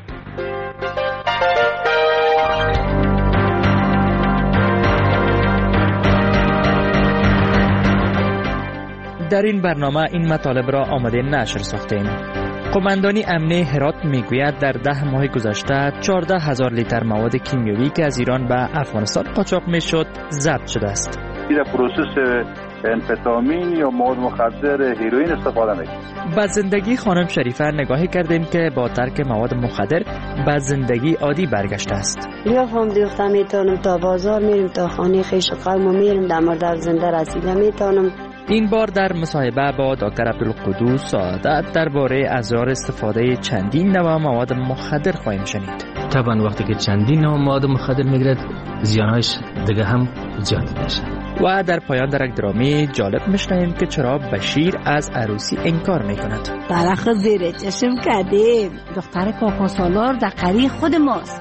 در این برنامه این مطالب را آماده نشر ساختیم. قماندانی امنیه هرات میگوید در 10 ماه گذشته 14,000 لیتر مواد کیمیایی که از ایران به افغانستان قاچاق میشد ضبط شده است. در پروسس انفتامین یا مواد مخدر هیروئین استفاده میشه. به زندگی خانم شریفه نگاهی کردیم که با ترک مواد مخدر به زندگی عادی برگشته است. یا هم دیوخته میتونم تا بازار میریم، تا خانه خیش قوم میریم، در زنده رسیده میتونم. این بار در مصاحبه با دکتر عبدالقدوس سعادت درباره اسرار استفاده چندین نوع مواد مخدر خواهیم شنید. طبعا وقتی که چندین نوع مواد مخدر میگیرد زیانهایش دیگه هم زیاد میشه. و در پایان درک درامی جالب میشنویم که چرا بشیر از عروسی انکار میکند. برخ زیر چشم کردیم، دختر کاکا سالار در قریه خود ماست.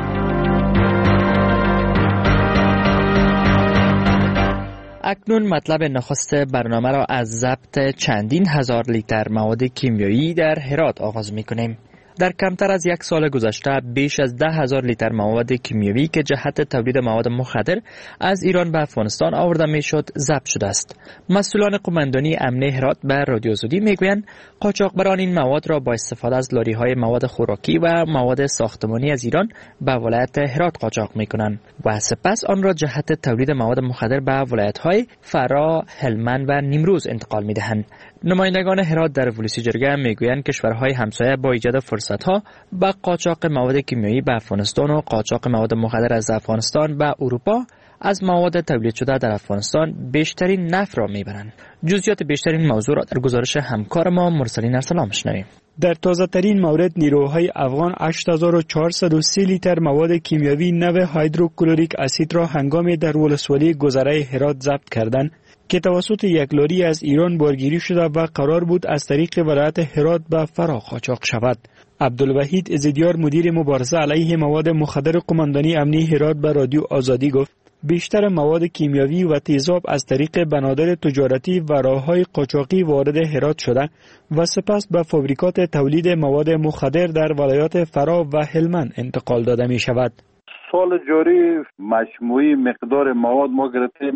اکنون مطلب نخست برنامه را از ضبط چندین هزار لیتر مواد کیمیایی در هرات آغاز میکنیم. در کمتر از 1 سال گذشته بیش از 10,000 لیتر مواد کیمیایی که جهت تولید مواد مخدر از ایران به افغانستان آورده میشد ضبط شده است. مسئولان قماندانی امنیه هرات به رادیو آزادی میگویند قاچاقبران این مواد را با استفاده از لاری‌های مواد خوراکی و مواد ساختمانی از ایران به ولایت هرات قاچاق میکنند و سپس آن را جهت تولید مواد مخدر به ولایت‌های فرا، هلمند و نیمروز انتقال میدهند. نمایندگان هرات در ولسی جرگه میگویند کشورهای همسایه با ایجاد فرصت‌ها به قاچاق مواد کیمیایی به افغانستان و قاچاق مواد مخدر از افغانستان به اروپا از مواد تولید شده در افغانستان بیشترین نفع را میبرند. جزئیات بیشتر این موضوع را در گزارش همکار ما مرسلین ارسلان میشنویم. در تازه ترین مورد نیروهای افغان 8430 لیتر مواد کیمیایی نو هیدروکلوریک اسید را هنگام در ولسوالی گذره هرات ضبط کردند که توسط یک لاری از ایران بارگیری شده و قرار بود از طریق ولایت هرات به فرا قاچاق شود. عبدالوحید ازدیار مدیر مبارزه علیه مواد مخدر قماندانی امنیه هرات به رادیو آزادی گفت بیشتر مواد کیمیایی و تیزاب از طریق بنادر تجارتی و راه‌های قاچاقی وارد هرات شده و سپس به فابریکات تولید مواد مخدر در ولایات فرا و هلمند انتقال داده می شود. سال جاری مجموعی مقدار مواد ما گرفتیم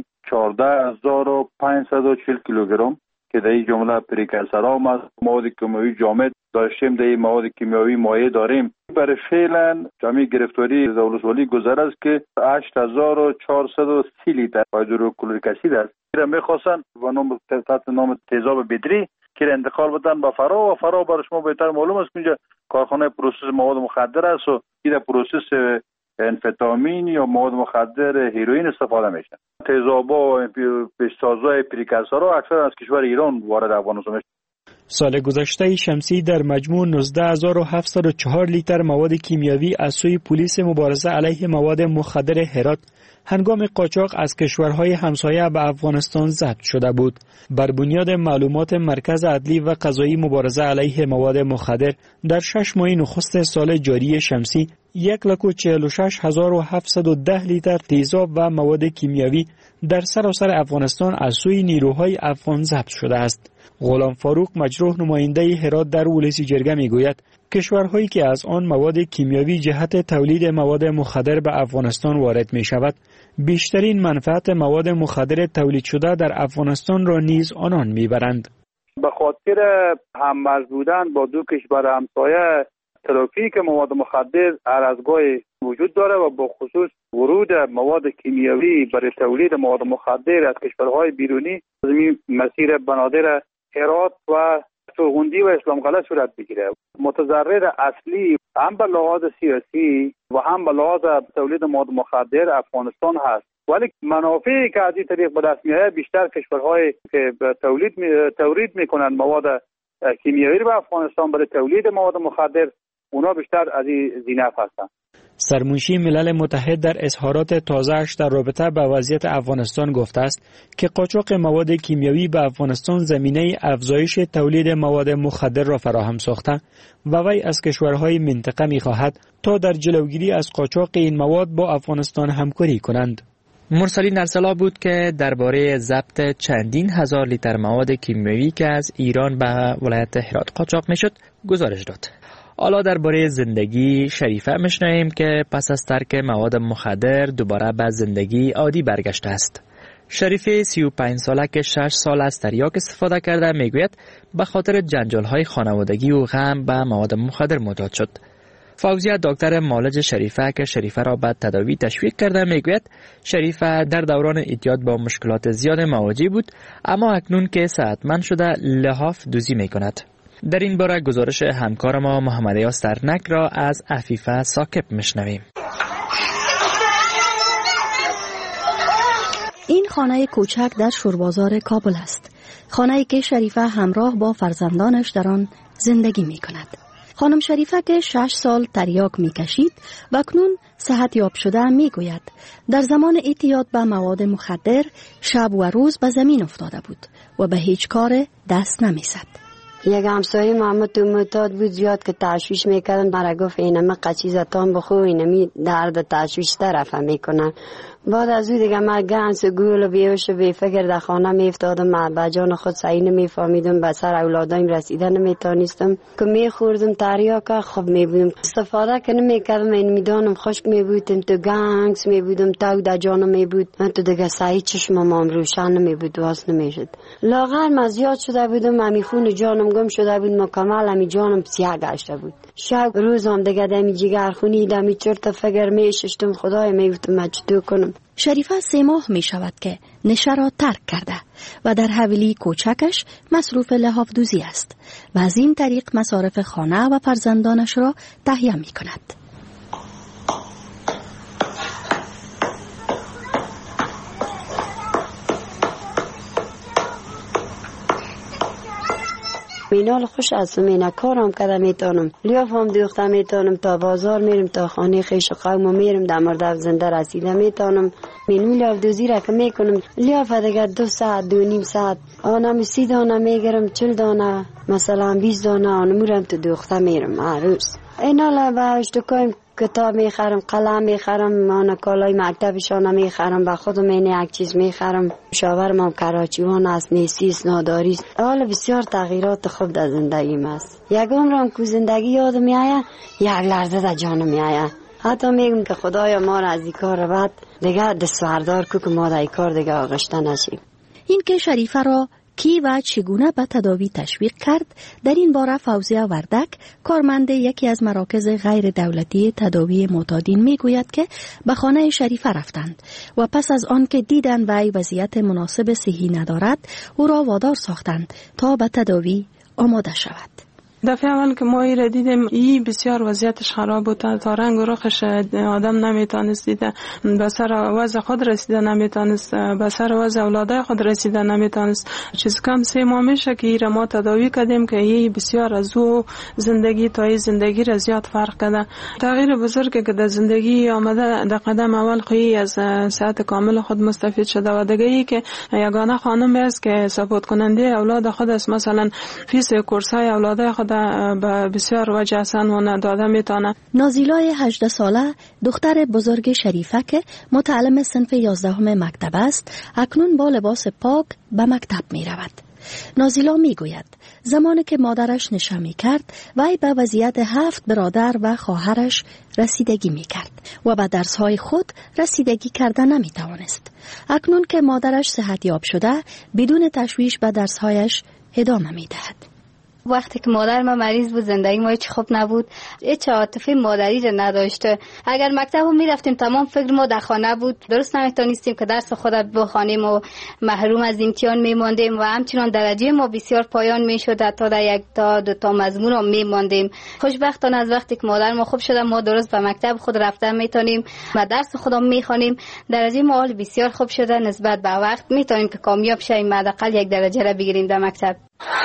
14,540 کیلوگرم که در این جمله پریکرسرها مواد کیمیایی جامد داشتیم، در این مواد کیمیایی مایع داریم. برای فعلا جمعی گرفتاری در ولسوالی گذر است که 8430 لیتر هیدروکلوریک اسید است. میخواستن و نام تیزاب بدری که انتقال بدن به فرا و فرا برای شما بهتر معلوم است که اینجا کارخانه پروسس مواد مخدر است و این پروسس انفتامین یا مواد مخدر هیروئین استفاده میشه. تیزابا و پیشتازهای پریکرسرها اکثر از کشور ایران وارد افغانستان میشه. سال گذشته شمسی در مجموع 19704 لیتر مواد کیمیایی از سوی پلیس مبارزه علیه مواد مخدر هرات هنگام قاچاق از کشورهای همسایه به افغانستان ضبط شده بود. بر بنیاد معلومات مرکز عدلی و قضایی مبارزه علیه مواد مخدر در 6 ماه نخست سال جاری شمسی 1,46,710 لیتر تیزاب و مواد کیمیایی در سراسر افغانستان از سوی نیروهای افغان ضبط شده است. غلام فاروق مجروح نماینده هرات در ولسی جرگه میگوید کشورهایی که از آن مواد کیمیایی جهت تولید مواد مخدر به افغانستان وارد می شود بیشترین منفعت مواد مخدر تولید شده در افغانستان را نیز آنان میبرند. به خاطر هممرز بودن با دو کشور همسایه ترافیک مواد مخدر هر از گاهی وجود داره و با خصوص ورود مواد کیمیایی برای تولید مواد مخدر از کشورهای بیرونی از این مسیر بنادر هرات و سوغندی و اسلام قلعه صورت بگیره. متضرر اصلی هم به لحاظ سیاسی و هم به لحاظ تولید مواد مخدر افغانستان هست، ولی منافعی که از این طریق به دست میاد بیشتر کشورهایی که تولید میکنن مواد کیمیایی به افغانستان برای تولید مواد مخدر اونا بیشتر از این زینف هستن. سرمنشی ملل متحد در اظهارات تازه‌اش در رابطه با وضعیت افغانستان گفته است که قاچاق مواد کیمیایی به افغانستان زمینه افزایش تولید مواد مخدر را فراهم ساخته و وی از کشورهای منطقه می‌خواهد تا در جلوگیری از قاچاق این مواد با افغانستان همکاری کنند. مرسلین ارسلا بود که درباره ضبط چندین هزار لیتر مواد کیمیایی که از ایران به ولایت هرات قاچاق می‌شد گزارش داد. حالا درباره زندگی شریفه میشنویم که پس از ترک مواد مخدر دوباره به زندگی عادی برگشته است. شریف 35 ساله که 6 سال از تریاک استفاده کرده میگوید به خاطر جنجال‌های خانوادگی و غم به مواد مخدر معتاد شد. فوزیه دکتر معالج شریفه که شریفه را به تداوی تشویق کرده میگوید شریفه در دوران اعتیاد با مشکلات زیاد مواجه بود، اما اکنون که صحتمند شده لحاف دوزی میکند. در این باره گزارش همکار ما محمد یاس ترنک را از عفیفه ثاقب میشنویم. این خانه کوچک در شوربازار کابل است. خانه‌ای که شریفه همراه با فرزندانش در آن زندگی میکند. خانم شریفه که 6 سال تریاک میکشید و اکنون صحت یاب شده میگوید در زمان اعتیاد به مواد مخدر شب و روز به زمین افتاده بود و به هیچ کار دست نمیزد. یک همسایه محمد تو معتاد بود زیاد که تشویش میکردن، مرا گفت اینمه قچیزتان بخو، اینمی درد تشویش طرفه میکنن. بعد از او دیگه من گنس گول و بیوش و بی فکر در خانه میفتادم، من به جان خود صحیح نمیفهمیدم، به سر اولادایم رسیده نمیتانستم که میخوردم تریاک خوب میبودم، استفاده که نمیکردم، این میدانم خشک میبودم، تو گنس میبودم، تو در جانم میبود، من تو دیگه صحیح چشمم روشن نمیبود، واس نمیشد. لاغر مزیاد شده بودم، همی خون جانم گم شده بود، مکمل همی جانم سیاه گشته بود. شب روز هم دیگه دمی جگر خونی دمی چرت فکر میششتم، خدای میگفتم من چطور کنم. شریفه 3 ماه می شود که نشه را ترک کرده و در حویلی کوچکش مصروف لحاف دوزی است و از این طریق مصارف خانه و فرزندانش را تهیه می کند. مینال خوش است، مینا کارم کردم میتونم، لیافم دوختم میتونم، تا بازار میرم، تا خانه خیش قوم میرم، در مورد زنده رسیده میتونم. مینو لیاف دوزی را که میکنم، لیاف دیگه 2 ساعت 2.5 ساعت آنم 30 دانه میگیرم، 40 دانه مثلا 20 دانه آنمورم تو دوخته میرم هر روز. اینا با اشتکایم کتاب میخرم، قلم میخرم، من کالای مکتبشان میخرم، به خودم این یک چیز میخرم. شاورم هم کراچیوان است، نیستیست، ناداری. حالا بسیار تغییرات خوب در زندگیم است. یک عمرم که زندگی یاد میآید، یک لحظه در جانم میآید. حتی میگم که خدایا ما را از این کار بعد دیگه دستوردار که ما در این کار دیگه آغشته نشیم. این که شریفه را کی و چگونه به تداوی تشویق کرد، در این باره فوزیه وردک کارمند یکی از مراکز غیر دولتی تداوی معتادین میگوید که به خانه شریفه رفتند و پس از آن که دیدن وی وضعیت مناسب صحی ندارد، او را وادار ساختند تا به تداوی آماده شود. دفعه اول که ما ای را دیدیم، ای بسیار وضعیتش خراب بود، تا رنگ و رخش آدم نمیتونست دیده، به سر وضع خود رسیده نمیتونست، به سر وضع اولاده خود رسیده نمیتونست. چیز کم 3 ماه میشه که ای را ما تداوی کردیم که ای بسیار از او زندگی تا ای زندگی را زیاد فرق کرده. تغییر بزرگی که در زندگی آمده، در قدم اول خویی از صحت کامل خود مستفید شده و دیگه ای که یگانه خانم است که سپورت کننده اولاد خود است، مثلا فیس کورسای اولاده خود به بسیار وجه اصلا داده میتونه. نازیلای 18 ساله دختر بزرگ شریفه که متعلم صنف 11 مکتب است، اکنون با لباس پاک به مکتب می رود. نازیلا می گوید زمانی که مادرش نشه می کرد، وی به وضعیت 7 برادر و خواهرش رسیدگی می کرد و به درسهای خود رسیدگی کردن نمی توانست. اکنون که مادرش صحت یاب شده، بدون تشویش به درسهایش ادامه می دهد. وقتی که مادر ما مریض بود، زندگی ما هیچ خوب نبود، هیچ عاطفه مادری را نداشته. اگر مکتب هم میرفتیم تمام فکر ما در خانه بود، درست نمیتونستیم که درس خود بخوانیم و محروم از امتحان میماندیم و همچنان درجه ما بسیار پایان میشد، تا در 1 تا 2 تا مضمون هم میماندیم. خوشبختانه از وقتی که مادر ما خوب شده، ما درست به مکتب خود رفتن میتونیم و درس خودم میخوانیم. درجه ما حال بسیار خوب شده، نسبت به وقت میتونیم که کامیاب شویم، حداقل 1 درجه را بگیریم در مکتب.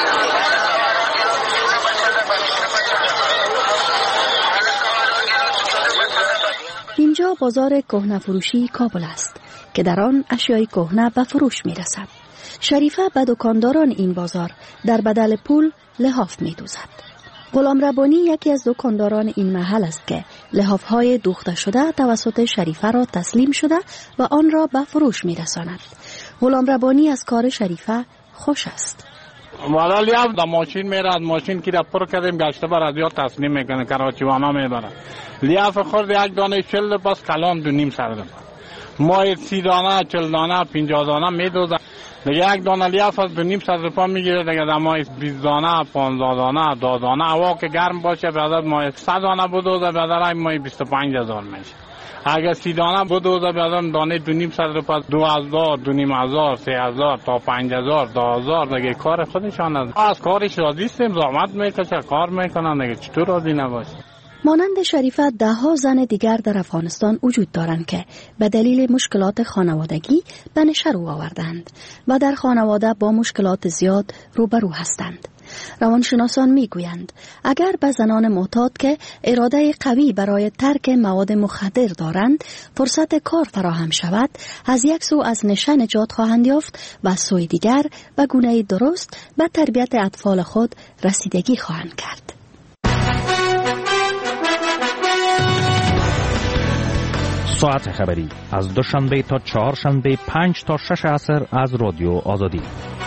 اینجا بازار کهنه فروشی کابل است که در آن اشیای کهنه به فروش می رسد. شریفه به دکانداران این بازار در بدل پول لحاف می دوزد. غلام ربانی یکی از دکانداران این محل است که لحاف‌های دوخته شده توسط شریفه را تسلیم شده و آن را به فروش می رساند. غلام ربانی از کار شریفه خوش است. والا لیاف دا ماشین میره، از ماشین کی را پر کردیم گشته بر از یاد تسلیم میکنه، کراچیوانا میبره. لیاف خورد 1 دانه 40 پس کلان 2.5 سر ده. ماه 30 دانه 40 دانه 50 دانه میدوزه دیگه. یک دانه لیاف از 200 روپا میگیره دیگه. در ماه 20 دانه 15 دانه 10 دانه هوا که گرم باشه بعد ماه 100 دانه بدوزه بعد ماه 25000 میشه. اگر 30 دانه بدوزه بعد دانه 200 روپا 2000 2500 3000 تا 5000 10000 دیگه. کار خودشان است. از کارش راضی هستیم، زحمت میکشه کار میکنن دیگه. چطور راضی نباشه؟ مانند شریفه ده ها زن دیگر در افغانستان وجود دارند که به دلیل مشکلات خانوادگی به نشه رو آوردند و در خانواده با مشکلات زیاد روبرو هستند. روانشناسان میگویند اگر به زنان معتاد که اراده قوی برای ترک مواد مخدر دارند فرصت کار فراهم شود، از یک سو از نشه نجات خواهند یافت و از سوی دیگر به گونه درست به تربیت اطفال خود رسیدگی خواهند کرد. ساعت خبری از دوشنبه تا چهارشنبه 5 تا 6 عصر از رادیو آزادی.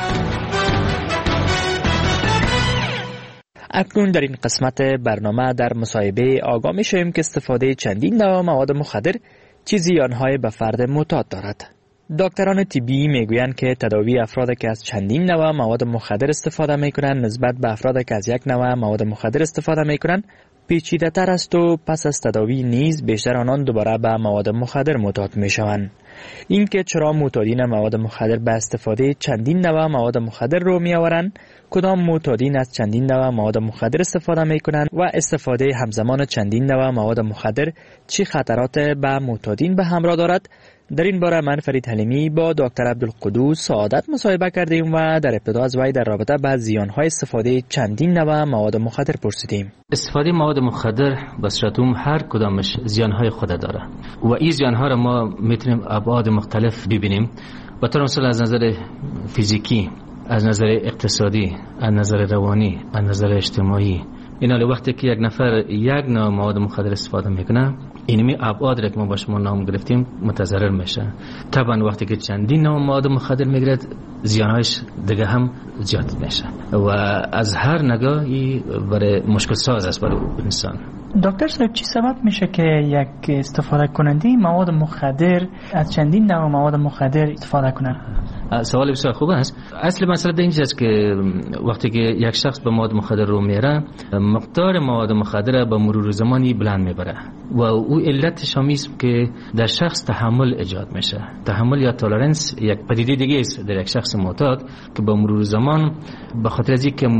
اکنون در این قسمت برنامه در مصاحبه آگاه می‌شویم که استفاده چندین نوع مواد مخدر چه زیان‌های به فرد معتاد دارد. دکتران طبی میگویند که تداوی افرادی که از چندین نوع مواد مخدر استفاده میکنند نسبت به افرادی که از یک نوع مواد مخدر استفاده میکنند پیچیده تر است و پس از تداوی نیز بیشتر آنان دوباره به مواد مخدر معتاد میشوند. این که چرا معتادین مواد مخدر به استفاده چندین نوع مواد مخدر رو میآورند، کدام معتادین از چندین نوع مواد مخدر استفاده میکنند و استفاده همزمان چندین نوع مواد مخدر چه خطرات به معتادین به همراه دارد، در این باره من فرید حلیمی با دکتر عبدالقدوس سعادت مصاحبه کردیم و در ابتدا از وی در رابطه با زیان‌های استفاده چندین نوع مواد مخدر پرسیدیم. استفاده مواد مخدر به صورت عموم هر کدامش زیان‌های خود داره و این زیان‌ها را ما میتونیم ابعاد مختلف ببینیم. به طور مثال از نظر فیزیکی، از نظر اقتصادی، از نظر روانی، از نظر اجتماعی. اینا وقتی که یک نفر یک نوع مواد مخدر استفاده میکنه، اینمی ابعاد را که ما با شما نام گرفتیم متضرر میشه. طبعا وقتی که چندین نوع مواد مخدر میگیرد زیانهایش دیگه هم زیاد میشه و از هر نگاهی برای مشکل ساز است برای انسان. دکتر صاحب چی سبب میشه که یک استفاده کننده مواد مخدر از چندین نوع مواد مخدر استفاده کنه؟ سوال بسیار خوب است. اصل مسئله اینجاست که وقتی که یک شخص به مواد مخدر رو میره، مقدار مواد مخدر به مرور زمانی بلند میبره و او علتش هم است که در شخص تحمل ایجاد میشه. تحمل یا تولرنس یک پدیده دیگه است در یک شخص معتاد که با مرور زمان به خاطر از اینکه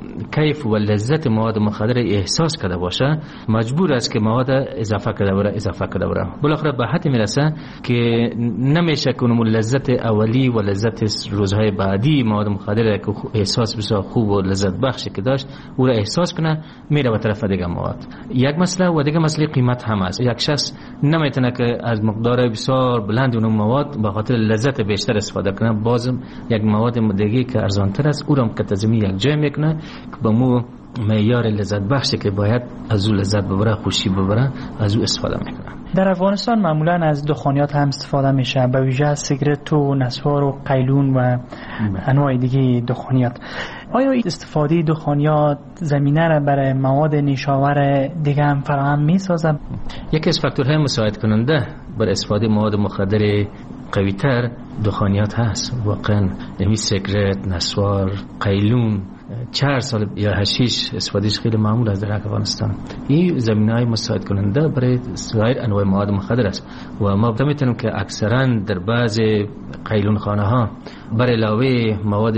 کیف و لذت مواد مخدر احساس کرده باشه مجبور است که مواد اضافه کرده بره. بالاخره به حد میرسه که نمیشه که اون لذت اولی و لذت روزهای بعدی مواد مخدر که احساس بسیار خوب و لذت بخشی که داشت او را احساس کنه، میره به طرف دیگه مواد. یک مسئله و دیگه مسئله قیمت هم است. یک شخص نمیتونه که از مقدار بسیار بلند اون مواد به خاطر لذت بیشتر استفاده کنه، بازم یک مواد دیگه که ارزانتر است او را مکتزمی یک جای میکنه که با مو معیار لذت بخشی که باید از او لذت ببره، خوشی ببره، از او استفاده میکنه. در افغانستان معمولا از دخانیات هم استفاده میشه، به ویژه از سیگرت و نسوار و قیلون و انواع دیگه دخانیات. آیا استفاده دخانیات زمینه را برای مواد نیشاور دیگه هم فراهم میسازه؟ یکی از فاکتورهای مساعد کننده برای استفاده مواد مخدر قوی‌تر دخانیات هست. واقعا یعنی سیگرت، نسوار، قیلون، چرس یا حشیش استفادهش خیلی معمول است در افغانستان. این زمینه‌های مساعد کننده برای سایر انواع مواد مخدر است و ما می‌تونیم که اکثرا در بعض قیلون خانه ها برای علاوه مواد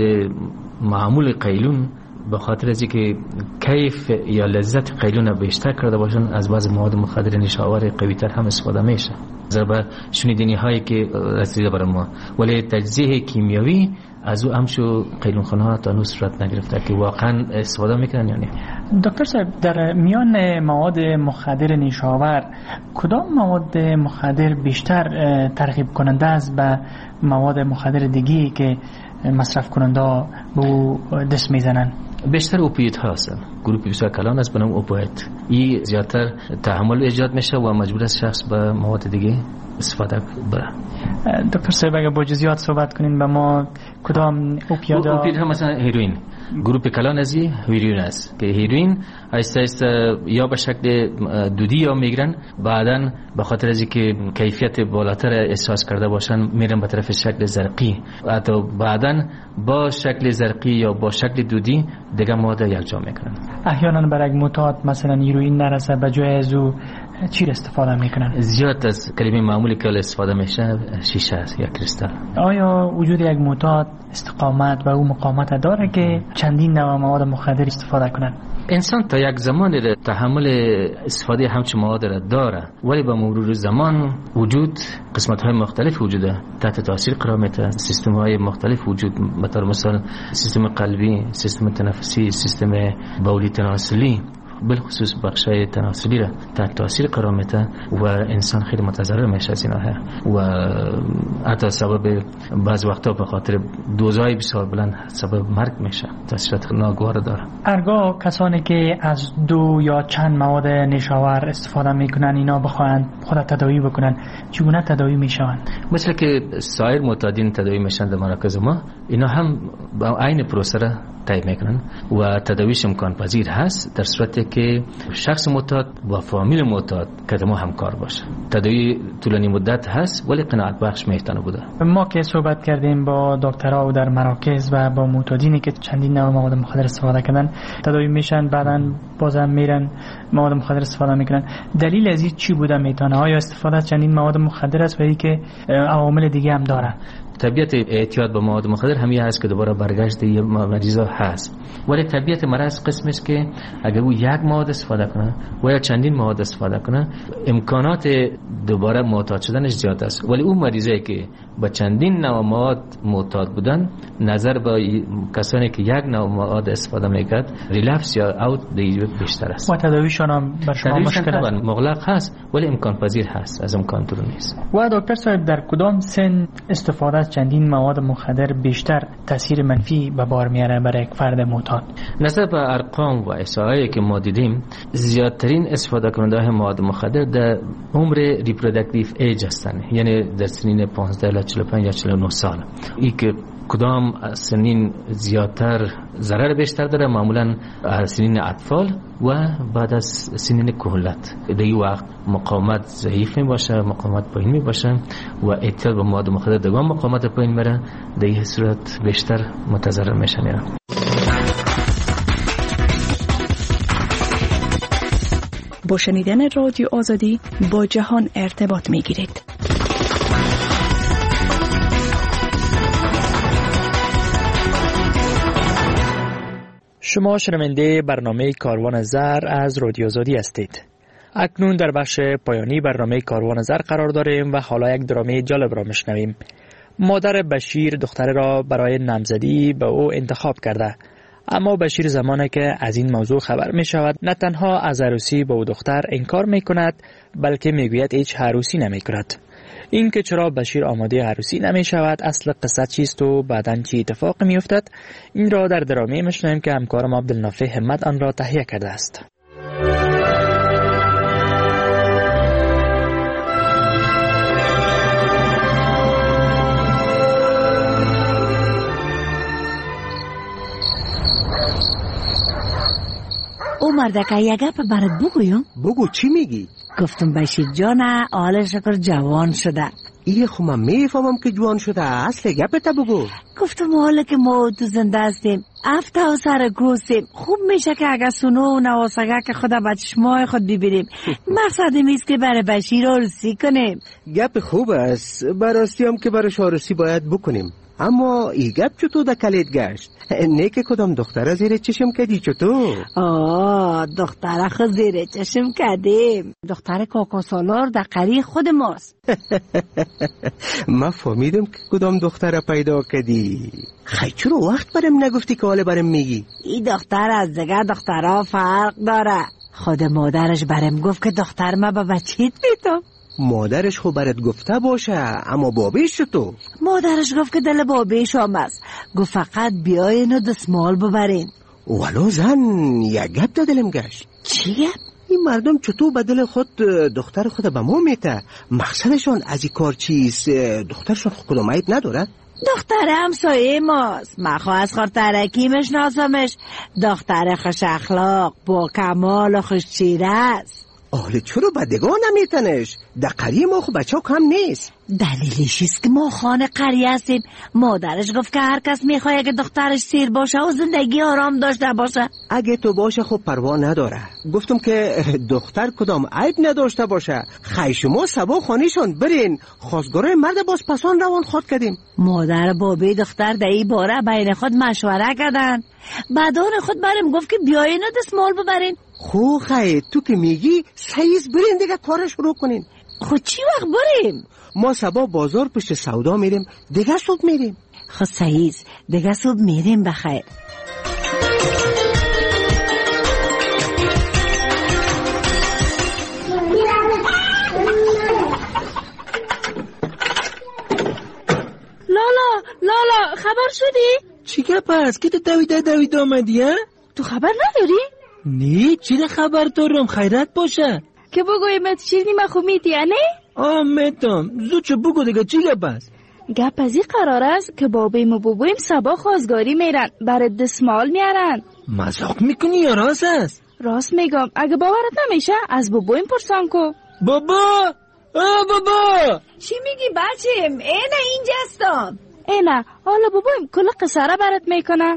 معمول قیلون به خاطر از اینکه کیف یا لذت قیلون را بیشتر کرده باشن از بعض مواد مخدر نیشاور قوی‌تر هم استفاده میشه. ضربه شنیدنی هایی که رسیده برای ما، ولی تجزیه کیمیاوی از او همشو قیلون خانه ها تا نو صورت نگرفته که واقعا استفاده میکنن یا نه. دکتر صاحب در میان مواد مخدر نیشاور کدام مواد مخدر بیشتر ترغیب کننده است به مواد مخدر دیگی که مصرف کننده به او دست میزنن؟ بیشتر اوپیوید ها هستن. گروه بسیار کلان است بنام اوپیوید. این زیادتر تحمل ایجاد میشه و مجبور است شخص به مواد دیگه استفاده بره. دکتر صاحب اگه با جزئیات صحبت کنین به ما کدام اوپیوید ها مثلا هیروئین گروه کلان از هیروئین است که هیروئین آهسته آهسته یا به شکل دودی یا میگیرن، بعدن به خاطر از اینکه کیفیت بالاتر احساس کرده باشن میرن به طرف شکل زرقی، حتی بعدن با شکل زرقی یا با شکل دودی دیگه ماده یکجا میکنن. احیانا برای معتاد مثلا هیروئین نرسه به جای از او چی استفاده میکنن؟ زیاد از کلمه معمولی که استفاده میشه شیشه است یا کریستال. آیا وجود یک معتاد استقامت و او مقاومت داره که چندین نوع مواد مخدر استفاده کنن؟ انسان تا یک زمانی تحمل استفاده همچون مواد را داره، ولی با مرور زمان وجود قسمت های مختلف وجوده تحت تاثیر قرار میده. سیستم های مختلف وجود، مثلا سیستم قلبی، سیستم تنفسی، سیستم بولی تناسلی، بالخصوص بخشای تناسلی را تحت تاثیر قرار میده و انسان خیلی متضرر میشه از اینها و حتی سبب بعض وقتا به خاطر دوزهای بسیار بلند سبب مرگ میشه. تاثیرات ناگوار داره. ارگاه کسانی که از 2 یا چند مواد نشاور استفاده میکنن اینا بخواهند خود تداوی بکنن، چگونه تداوی میشوند؟ مثل که سایر معتادین تداوی میشن در مراکز ما، اینا هم با عین پروسه را طی میکنن و تداویش امکان پذیر هست در صورتی که شخص معتاد با فامیل معتاد که ما همکار باشه. تداوی طولانی مدت هست ولی قناعت بخش میتونه بوده. ما که صحبت کردیم با دکترها و در مراکز و با معتادینی که چندین نوع مواد مخدر استفاده کردن تداوی میشن، بعداً بازم میرن مواد مخدر استفاده میکنن. دلیل از این چی بوده میتونه؟ آیا استفاده از چندین مواد مخدر است و که عوامل دیگه هم داره؟ طبیعت اعتیاد به مواد مخدر همین هست که دوباره برگشت یه مریضا هست، ولی طبیعت مرض قسم است که اگر او یک مواد استفاده کنه و یا چندین مواد استفاده کنه امکانات دوباره معتاد شدنش زیاد است. ولی اون مریضایی که با چندین نوع مواد معتاد بودن نظر به کسانی که یک نوع مواد استفاده میکرد ریلپس یا اوت بیشتر است. و تداویشون هم بر شما مشکل است؟ مغلق هست ولی امکان پذیر هست، از امکان دور نیست. و دکتر صاحب در کدام سن استفاده از چندین مواد مخدر بیشتر تاثیر منفی به بار میاره برای یک فرد معتاد؟ نظر به ارقام و احصائیاتی که ما دیدیم زیادترین استفاده کننده های مواد مخدر در عمر ریپروداکتیو ایج هستند، یعنی در سنین 15 تا 45 یا 49 سال. این که کدام سنین زیادتر ضرر بیشتر داره؟ معمولا سنین اطفال و بعد از سنین کهولت. در این وقت مقاومت ضعیف می باشه، مقاومت پایین می باشه و اعتیاد به مواد مخدر دوام مقاومت پایین میره، در این صورت بیشتر متضرر میشه. با شنیدن رادیو آزادی با جهان ارتباط می گیرید. شما شنونده برنامه کاروان زر از رادیو آزادی هستید. اکنون در بخش پایانی برنامه کاروان زر قرار داریم و حالا یک درامه جالب را میشنویم. مادر بشیر دختر را برای نامزدی به او انتخاب کرده، اما بشیر زمانی که از این موضوع خبر می شود نه تنها از عروسی با او دختر انکار می کند بلکه می گوید هیچ عروسی نمی کند. این که چرا بشیر آماده عروسی نمی شود، اصل قصه چیست و بعداً چی اتفاق می افتد، این را در درامه میشنویم که همکارم عبدالنافع همت آن را تهیه کرده است. او مردکه یک گپ برات بگویم؟ بگو چی میگی؟ گفتم بشیر جانه حال شکر جوان شده. ایه خو من میفهمم که جوان شده، اصل گپت بگو. گفتم حالا که ما تو زنده هستیم افته و سر گوستیم، خوب میشه که اگر سونو و نواسگه که خدا به چشمای خود ببینیم. مقصد میست که برای بشیر عروسی کنیم. گپ خوب است، براستی هم که برای عروسی باید بکنیم، اما ای گپ چطور در کلید گشت؟ نه که کدام دختر زیر چشم کدی چطور؟ دختر خود زیر چشم کدیم، دختر کاکا سالار در قریه خود ماست. ما فهمیدم که کدام دختر پیدا کدی. خیلی چرا وقت برم نگفتی که حالا برم میگی؟ این دختر از دیگه دخترها فرق داره. خود مادرش برم گفت که دختر ما به بچیت میتم. مادرش خو برات گفته باشه، اما بابیش تو؟ مادرش گفت که دل بابیش هم است، گفت فقط بیاین و دستمال ببرین. ولو زن یک گپ در دلم گشت. چی گپ؟ این مردم چطور به دل خود دختر خود به ما میته؟ مقصدشون از این کار چیست؟ دخترشون کدام عیب نداره؟ دختر همسایه ماست. من خواه از خور ترکی مشناسمش. دختر خوش اخلاق با کمال و خوش چیره است. آله چرا بدگاه نمیتنش؟ در قریه ما خب بچه ها کم نیست. دلیلش است که ما خانه قریه هستیم. مادرش گفت که هر کس میخواه که دخترش سیر باشه و زندگی آرام داشته باشه. اگه تو باشه خب پروا نداره. گفتم که دختر کدام عیب نداشته باشه. خی شما سبا خانیشون برین. خواستگاره مرد باز پسان روان خود کردیم. مادر بابی دختر در این باره بین خود مشوره کردن. بعدان خود برم گفت که بیاین و دستمال ببرین. خو خی تو که میگی سیز برین دیگه کار شروع کنین. خود چی وقت بریم؟ ما سبا بازار پشت سودا میریم. دیگه صبح میریم. خود سیز دیگه صبح میریم بخیر. لالا خبر شدی؟ چی گپ است که تو دویده آمدی ها؟ تو خبر نداری؟ نه چرا خبر دارم؟ خیرت باشه که بگویمت چیزی ما خو میتیه نه؟ میتم زود چه بگو دیگه چی گپ است؟ گپ از این قرار است که بابیم و بابویم سبا خواستگاری میرن برای دستمال میارن. مزاق میکنی یا راست است؟ راست میگم. اگه باورت نمیشه از بابویم پرسان کو. بابا بابا چی میگی بچیم؟ اینه اینجا هستم. اینه حالا بابویم کل قصه را برات میکنه.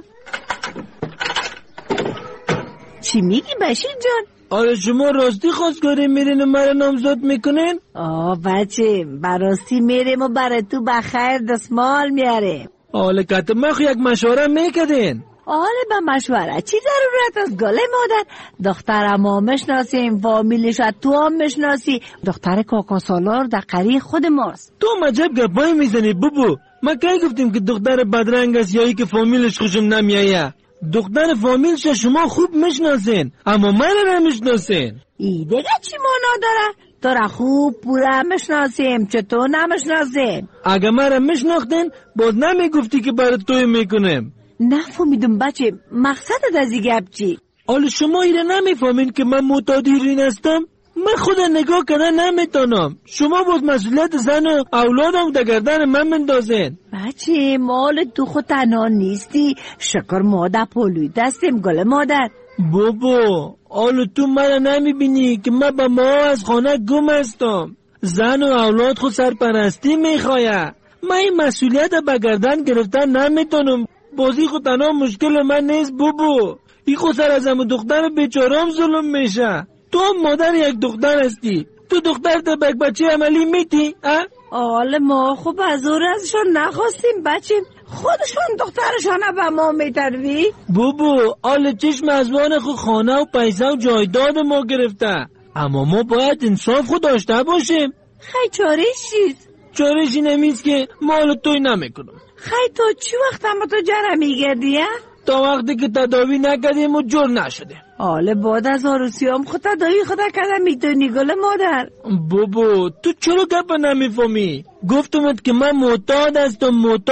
چی میگی بشیر جان؟ آره شما راستی خواستگاری میرین و مرا نامزد میکنین؟ بچه براستی میریم و برای تو بخیر دستمال میاریم. حالا که ما خو یک مشوره میکدین. آره با مشوره چی ضرورت است گله مادر؟ دختر ما مشناسیم، فامیلش تو هم مشناسی. دختر کاکا سالار در قریه خود ماست. تو مجب گپایی میزنی بابو. ما کی گفتیم که دختر بدرنگ است یا ای که فامیلش خوشم نمیایه؟ دختر فامیلش شما خوب میشناسین اما من نمیشناسین. ای دیگه چی مانا داره؟ تو را خوب پورا میشناسیم چطور نمیشناسیم؟ اگه من میشناختین باز نمیگفتی که برای توی میکنم. نفهمیدم بچه مقصدت از این گپ چی؟ حالا شما ایره نمیفهمین که من معتاد هیروئین هستم؟ من خود نگاه کنه نمیتونم. شما باز مسئولیت زن و اولادم در گردن من مندازین. بچه مال تو خود تنها نیستی. شکر ما در پولوی دستیم گل مادر. بابا حالا تو من نمیبینی که من با ما از خانه گم هستم. زن و اولاد خود سرپرستی میخواه. من این مسئولیت به گردن گرفتن نمیتونم. بازی خود تنها مشکل من نیست بابا. این خود سر از همه دختر بیچارام ظلم میشه. تو مادر یک دختر هستی. تو دختر تا بک بچه عملی میتی؟ حالا ما خوب از ازشون نخواستیم بچه. خودشون دخترشان به ما میتروی؟ بابا حالا چشم از وان خود خانه و پیسه و جایداد ما گرفته. اما ما باید انصاف خود داشته باشیم. خیلی چارش چیست؟ چارشی نمیست که ما حالا توی نمیکنم. خیلی تو چی وقت هم تو جره میگردی؟ تا وقتی که تداوی نکردیم و جور نشده. حالا بعد از آروسیام خود تداوی خود کردم میتونی گل مادر. بابا تو چرا گپ نمیفهمی؟ گفتمت که من معتاد هستم.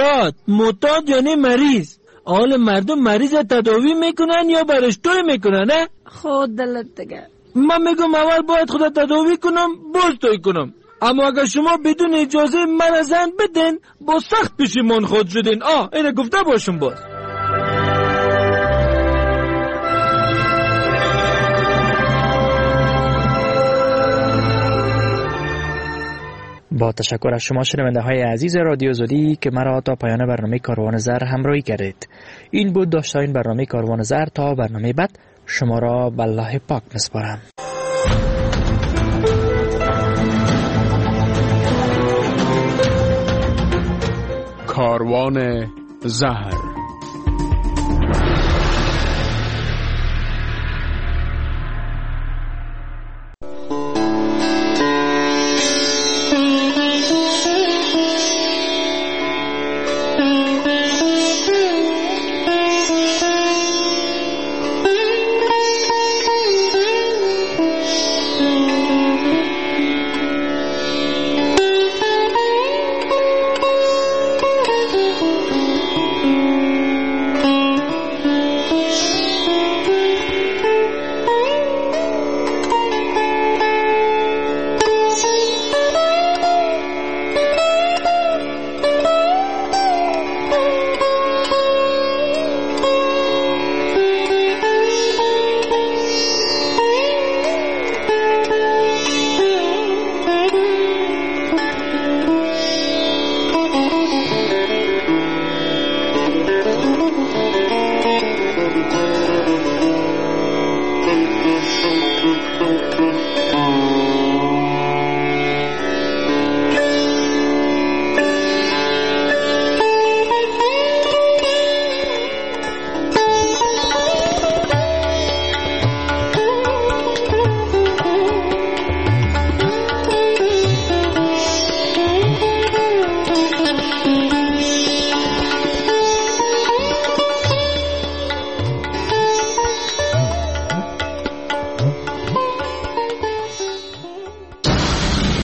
معتاد یعنی مریض. حالا مردم مریض تداوی میکنن یا برش توی میکنن نه؟ خود دلت دیگه. من میگم اول باید خود تداوی کنم باز توی کنم. اما اگر شما بدون اجازه من زن بدین با سخت پشیمان خود شدین. اینه گفته باشم باز. با تشکر از شما شنونده های عزیز رادیو زودی که مرا تا پایان برنامه کاروان زر همراهی کردید. این بود داشتین برنامه کاروان زر. تا برنامه بعد شما را به الله پاک میسپارم. کاروان زهر